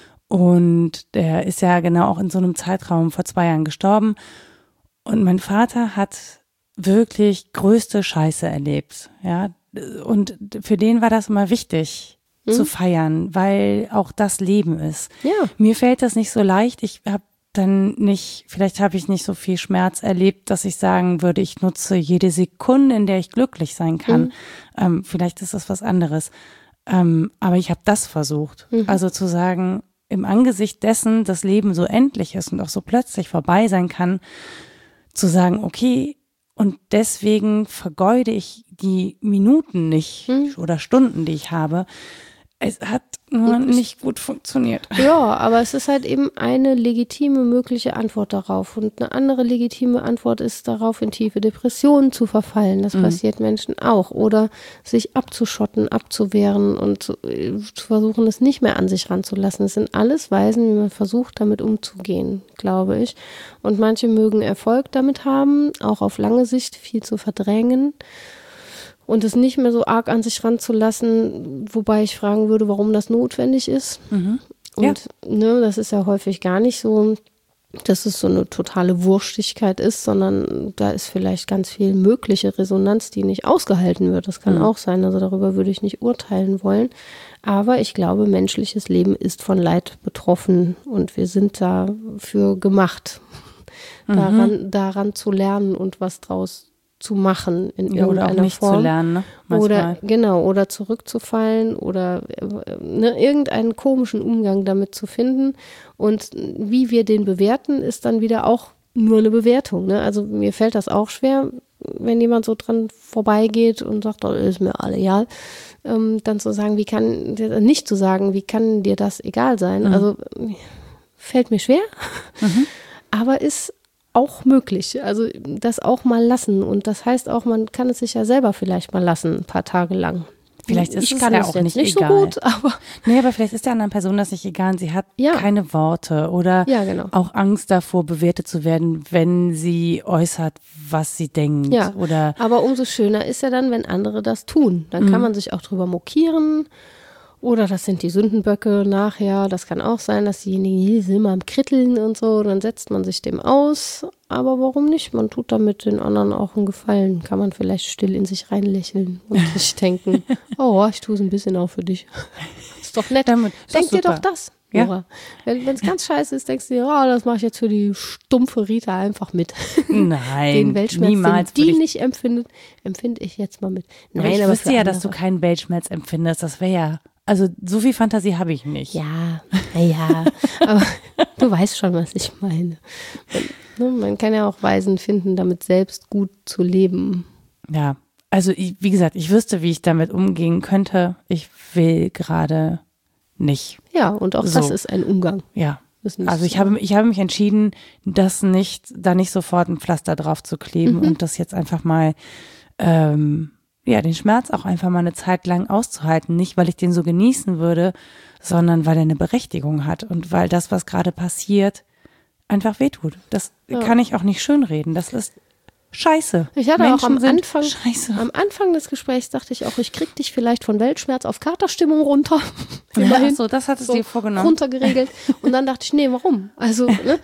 Und der ist ja genau auch in so einem Zeitraum vor zwei Jahren gestorben. Und mein Vater hat wirklich größte Scheiße erlebt, ja. Und für den war das immer wichtig, hm. zu feiern, weil auch das Leben ist. Ja. Mir fällt das nicht so leicht. Ich habe dann nicht, vielleicht habe ich nicht so viel Schmerz erlebt, dass ich sagen würde, ich nutze jede Sekunde, in der ich glücklich sein kann. Mhm. Ähm, vielleicht ist das was anderes. Ähm, aber ich habe das versucht. Mhm. Also zu sagen, im Angesicht dessen, das Leben so endlich ist und auch so plötzlich vorbei sein kann, zu sagen, okay, und deswegen vergeude ich die Minuten nicht mhm. oder Stunden, die ich habe. Es hat nur nicht gut funktioniert. Ja, aber es ist halt eben eine legitime mögliche Antwort darauf. Und eine andere legitime Antwort ist darauf, in tiefe Depressionen zu verfallen. Das mhm. passiert Menschen auch. Oder sich abzuschotten, abzuwehren und zu, zu versuchen, es nicht mehr an sich ranzulassen. Das sind alles Weisen, wie man versucht, damit umzugehen, glaube ich. Und manche mögen Erfolg damit haben, auch auf lange Sicht viel zu verdrängen. Und es nicht mehr so arg an sich ranzulassen, wobei ich fragen würde, warum das notwendig ist. Mhm. Ja. Und ne, das ist ja häufig gar nicht so, dass es so eine totale Wurstigkeit ist, sondern da ist vielleicht ganz viel mögliche Resonanz, die nicht ausgehalten wird. Das kann mhm. auch sein, also darüber würde ich nicht urteilen wollen. Aber ich glaube, menschliches Leben ist von Leid betroffen und wir sind dafür gemacht, mhm. daran, daran zu lernen und was draus zu machen in ja, irgendeiner oder auch nicht Form. Zu lernen, ne? Oder genau, oder zurückzufallen oder ne, irgendeinen komischen Umgang damit zu finden. Und wie wir den bewerten, ist dann wieder auch nur eine Bewertung. Ne? Also mir fällt das auch schwer, wenn jemand so dran vorbeigeht und sagt, oh, ist mir alle egal, ähm, dann zu sagen, wie kann dir, nicht zu sagen, wie kann dir das egal sein? Mhm. Also fällt mir schwer, mhm. aber ist auch möglich, also das auch mal lassen und das heißt auch, man kann es sich ja selber vielleicht mal lassen, ein paar Tage lang. Vielleicht ist ich es kann ja es auch jetzt nicht, nicht egal. so gut, aber nee, aber vielleicht ist der anderen Person das nicht egal, sie hat ja. keine Worte oder ja, genau. auch Angst davor, bewertet zu werden, wenn sie äußert, was sie denkt. Ja, oder aber umso schöner ist ja dann, wenn andere das tun. Dann mhm. kann man sich auch drüber mokieren Oder das sind die Sündenböcke nachher. Das kann auch sein, dass diejenigen, die sind immer am Kritteln und so. Dann setzt man sich dem aus. Aber warum nicht? Man tut damit den anderen auch einen Gefallen. Kann man vielleicht still in sich reinlächeln und sich denken, oh, ich tue es ein bisschen auch für dich. Ist doch nett. Damit, Denk dir doch das, Nora. Ja. Wenn es ganz scheiße ist, denkst du dir, oh, das mache ich jetzt für die stumpfe Rita einfach mit. Nein, den Weltschmerz, niemals. den die ich, nicht empfindet, empfinde ich jetzt mal mit. Nein, ich aber wüsste für ja, andere. dass du keinen Weltschmerz empfindest. Das wäre ja, also so viel Fantasie habe ich nicht. Ja, naja, aber du weißt schon, was ich meine. Man, ne, man kann ja auch Weisen finden, damit selbst gut zu leben. Ja, also ich, wie gesagt, ich wüsste, wie ich damit umgehen könnte. Ich will gerade nicht. Ja, und auch So. das ist ein Umgang. Ja. Ist nicht Also ich so. habe, ich habe mich entschieden, das nicht, da nicht sofort ein Pflaster drauf zu kleben Mhm. und das jetzt einfach mal, ähm, ja, den Schmerz auch einfach mal eine Zeit lang auszuhalten. Nicht, weil ich den so genießen würde, sondern weil er eine Berechtigung hat und weil das, was gerade passiert, einfach wehtut. Das Ja. kann ich auch nicht schönreden. Das ist scheiße. Ich hatte Menschen auch am sind Anfang, scheiße. am Anfang des Gesprächs dachte ich auch, ich krieg dich vielleicht von Weltschmerz auf Katerstimmung runter. Ja, Immerhin. so, das hattest so du dir vorgenommen. runtergeregelt. Und dann dachte ich, nee, warum? Also, ne,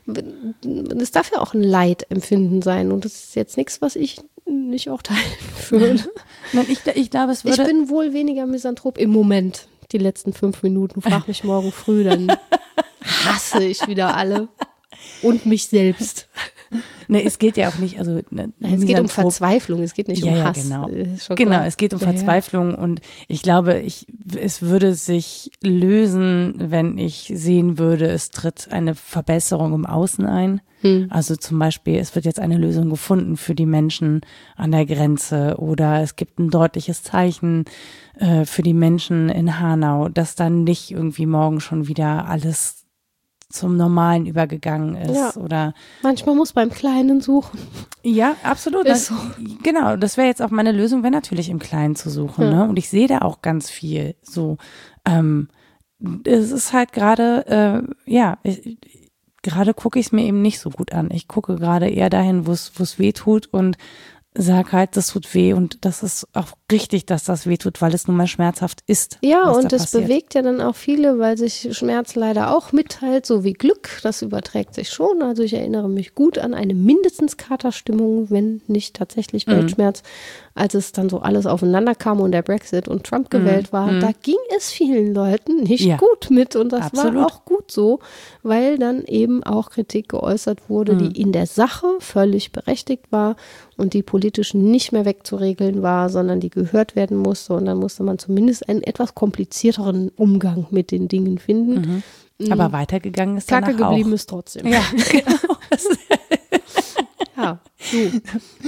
das darf ja auch ein Leidempfinden sein. Und das ist jetzt nichts, was ich nicht auch teilen würde. Nein, ich, ich glaube, es Ich würde. bin wohl weniger Misanthrop im Moment. Die letzten fünf Minuten. Frag mich morgen früh, dann hasse ich wieder alle. Und mich selbst. Ne, es geht ja auch nicht, also ne, Es geht um Misanthrop- Verzweiflung, es geht nicht Ja, um ja, Hass. genau. Ist schon Genau, klar. es geht um Ja, ja. Verzweiflung und ich glaube, ich, es würde sich lösen, wenn ich sehen würde, es tritt eine Verbesserung im Außen ein. Hm. Also zum Beispiel, es wird jetzt eine Lösung gefunden für die Menschen an der Grenze oder es gibt ein deutliches Zeichen äh, für die Menschen in Hanau, dass dann nicht irgendwie morgen schon wieder alles zum Normalen übergegangen ist Ja. oder Manchmal muss beim Kleinen suchen. ja, absolut. Ist Das, genau, das wäre jetzt auch meine Lösung, wäre natürlich im Kleinen zu suchen. Ja. Ne? Und ich sehe da auch ganz viel. So, ähm, es ist halt gerade, äh, ja, ich, gerade gucke ich es mir eben nicht so gut an. Ich gucke gerade eher dahin, wo es wo es weh tut und sag halt, das tut weh und das ist auch richtig, dass das weh tut, weil es nun mal schmerzhaft ist. Ja, was und da das passiert. bewegt ja dann auch viele, weil sich Schmerz leider auch mitteilt, so wie Glück. Das überträgt sich schon. Also ich erinnere mich gut an eine mindestens Katerstimmung, wenn nicht tatsächlich Mhm. Weltschmerz, als es dann so alles aufeinander kam und der Brexit und Trump gewählt war. Mhm. Da ging es vielen Leuten nicht Ja. gut mit und das Absolut. war auch gut so, weil dann eben auch Kritik geäußert wurde, Mhm. die in der Sache völlig berechtigt war und die politisch nicht mehr wegzuregeln war, sondern die gehört werden musste. Und dann musste man zumindest einen etwas komplizierteren Umgang mit den Dingen finden. Mhm. Aber weitergegangen ist Kacke danach geblieben auch. ist trotzdem. Ja, genau. Das, Ja, so.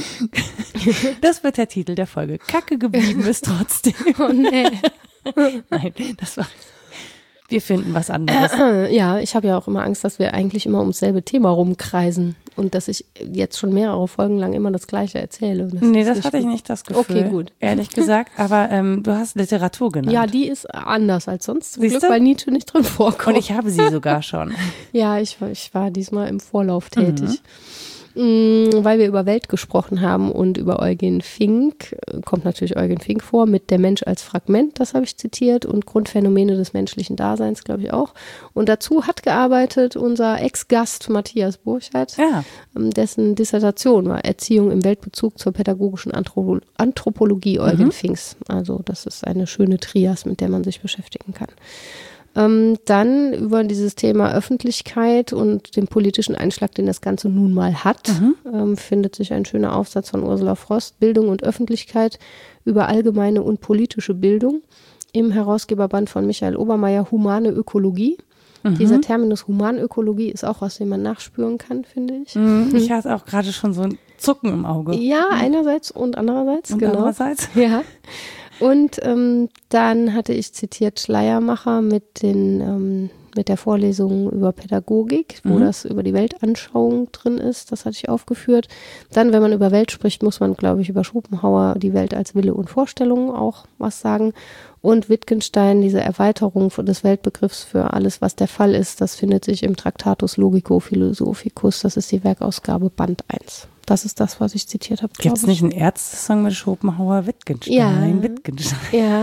das wird der Titel der Folge. Kacke geblieben ist trotzdem. Oh, nee. Nein, das war. Wir finden was anderes. Ja, ich habe ja auch immer Angst, dass wir eigentlich immer ums selbe Thema rumkreisen und dass ich jetzt schon mehrere Folgen lang immer das Gleiche erzähle. Und Nee, ist das nicht hatte ich gut. nicht das Gefühl. Okay, gut. Ehrlich gesagt. Aber ähm, du hast Literatur genannt. Ja, die ist anders als sonst. Zum Siehst Glück, du? weil Nietzsche nicht drin vorkommt. Und ich habe sie sogar schon. Ja, ich, war- ich war diesmal im Vorlauf tätig. Mm, Weil wir über Welt gesprochen haben und über Eugen Fink, äh, kommt natürlich Eugen Fink vor, mit Der Mensch als Fragment, das habe ich zitiert, und Grundphänomene des menschlichen Daseins, glaube ich auch. Und dazu hat gearbeitet unser Ex-Gast Matthias Burchardt, Ja. ähm, dessen Dissertation war Erziehung im Weltbezug zur pädagogischen Anthropo- Anthropologie Eugen Mhm. Finks. Also das ist eine schöne Trias, mit der man sich beschäftigen kann. Ähm, dann über dieses Thema Öffentlichkeit und den politischen Einschlag, den das Ganze nun mal hat, Mhm. ähm, findet sich ein schöner Aufsatz von Ursula Frost, Bildung und Öffentlichkeit über allgemeine und politische Bildung, im Herausgeberband von Michael Obermeier, Humane Ökologie. Mhm. Dieser Terminus Humanökologie ist auch was, den man nachspüren kann, finde ich. Mhm. Ich hatte auch gerade schon so ein Zucken im Auge. Ja, einerseits und andererseits, Und genau. andererseits? Ja. Und ähm, dann hatte ich zitiert Schleiermacher mit den ähm, mit der Vorlesung über Pädagogik, wo Mhm. das über die Weltanschauung drin ist. Das hatte ich aufgeführt. Dann, wenn man über Welt spricht, muss man, glaube ich, über Schopenhauer die Welt als Wille und Vorstellung auch was sagen. Und Wittgenstein, diese Erweiterung des Weltbegriffs für alles, was der Fall ist, das findet sich im Tractatus Logico Philosophicus. Das ist die Werkausgabe Band eins. Das ist das, was ich zitiert habe. Gibt es glaub nicht einen Ärzte-Song mit Schopenhauer? Wittgenstein? Ja. Wittgenstein. ich. Ja,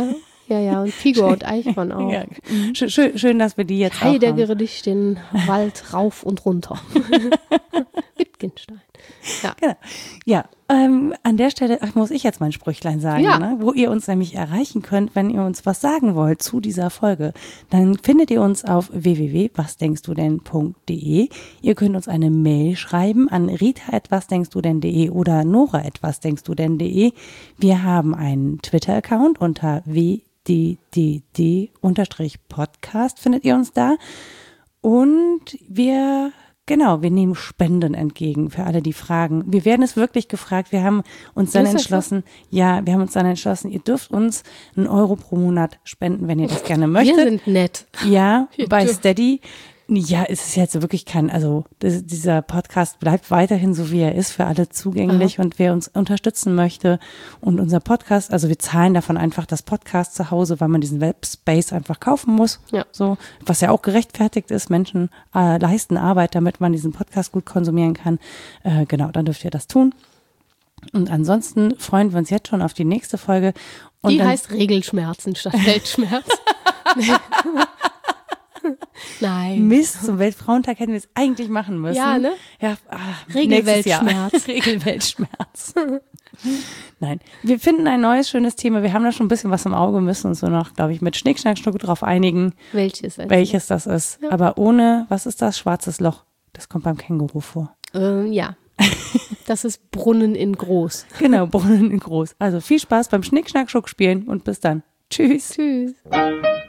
Ja, ja, und Figur und Eichhorn auch. Ja. Schön, schön, dass wir die jetzt Heidegger auch haben. dich den Wald rauf und runter. Wittgenstein. Ja, Genau. Ja, ähm, an der Stelle ach, muss ich jetzt mein Sprüchlein sagen, Ja. ne? Wo ihr uns nämlich erreichen könnt, wenn ihr uns was sagen wollt zu dieser Folge. Dann findet ihr uns auf w w w punkt was denkst du denn punkt d e. Ihr könnt uns eine Mail schreiben an rita at was denkst du denn punkt d e oder nora at was denkst du denn punkt d e. Wir haben einen Twitter-Account unter w d d d Podcast findet ihr uns da. Und wir Genau, wir nehmen Spenden entgegen für alle, die fragen. Wir werden es wirklich gefragt. Wir haben uns dann Ist das entschlossen, ja, wir haben uns dann entschlossen, ihr dürft uns einen Euro pro Monat spenden, wenn ihr das gerne möchtet. wir sind nett. Ja, Wir bei dürfen. Steady. Ja, es ist jetzt wirklich kein, also das, dieser Podcast bleibt weiterhin so, wie er ist, für alle zugänglich. Und wer uns unterstützen möchte und unser Podcast, also wir zahlen davon einfach das Podcast zu Hause, weil man diesen Webspace einfach kaufen muss. Ja. So, was ja auch gerechtfertigt ist. Menschen äh, leisten Arbeit, damit man diesen Podcast gut konsumieren kann. Äh, genau, dann dürft ihr das tun. Und ansonsten freuen wir uns jetzt schon auf die nächste Folge. Und Die dann, heißt Regelschmerzen statt Weltschmerz. Nein. Mist, zum Weltfrauentag hätten wir es eigentlich machen müssen. Ja, ne? Ja, ach, Regelweltschmerz. nächstes Jahr. Regelweltschmerz. Nein, wir finden ein neues, schönes Thema. Wir haben da schon ein bisschen was im Auge, müssen uns so noch, glaube ich, mit Schnick, Schnack, Schnuck drauf einigen, Welches? Also? welches das ist. Ja. Aber ohne, was ist das? Schwarzes Loch. Das kommt beim Känguru vor. Ähm, ja. Das ist Brunnen in groß. Genau, Brunnen in groß. Also viel Spaß beim Schnick, Schnack, Schnuck spielen und bis dann. Tschüss. Tschüss.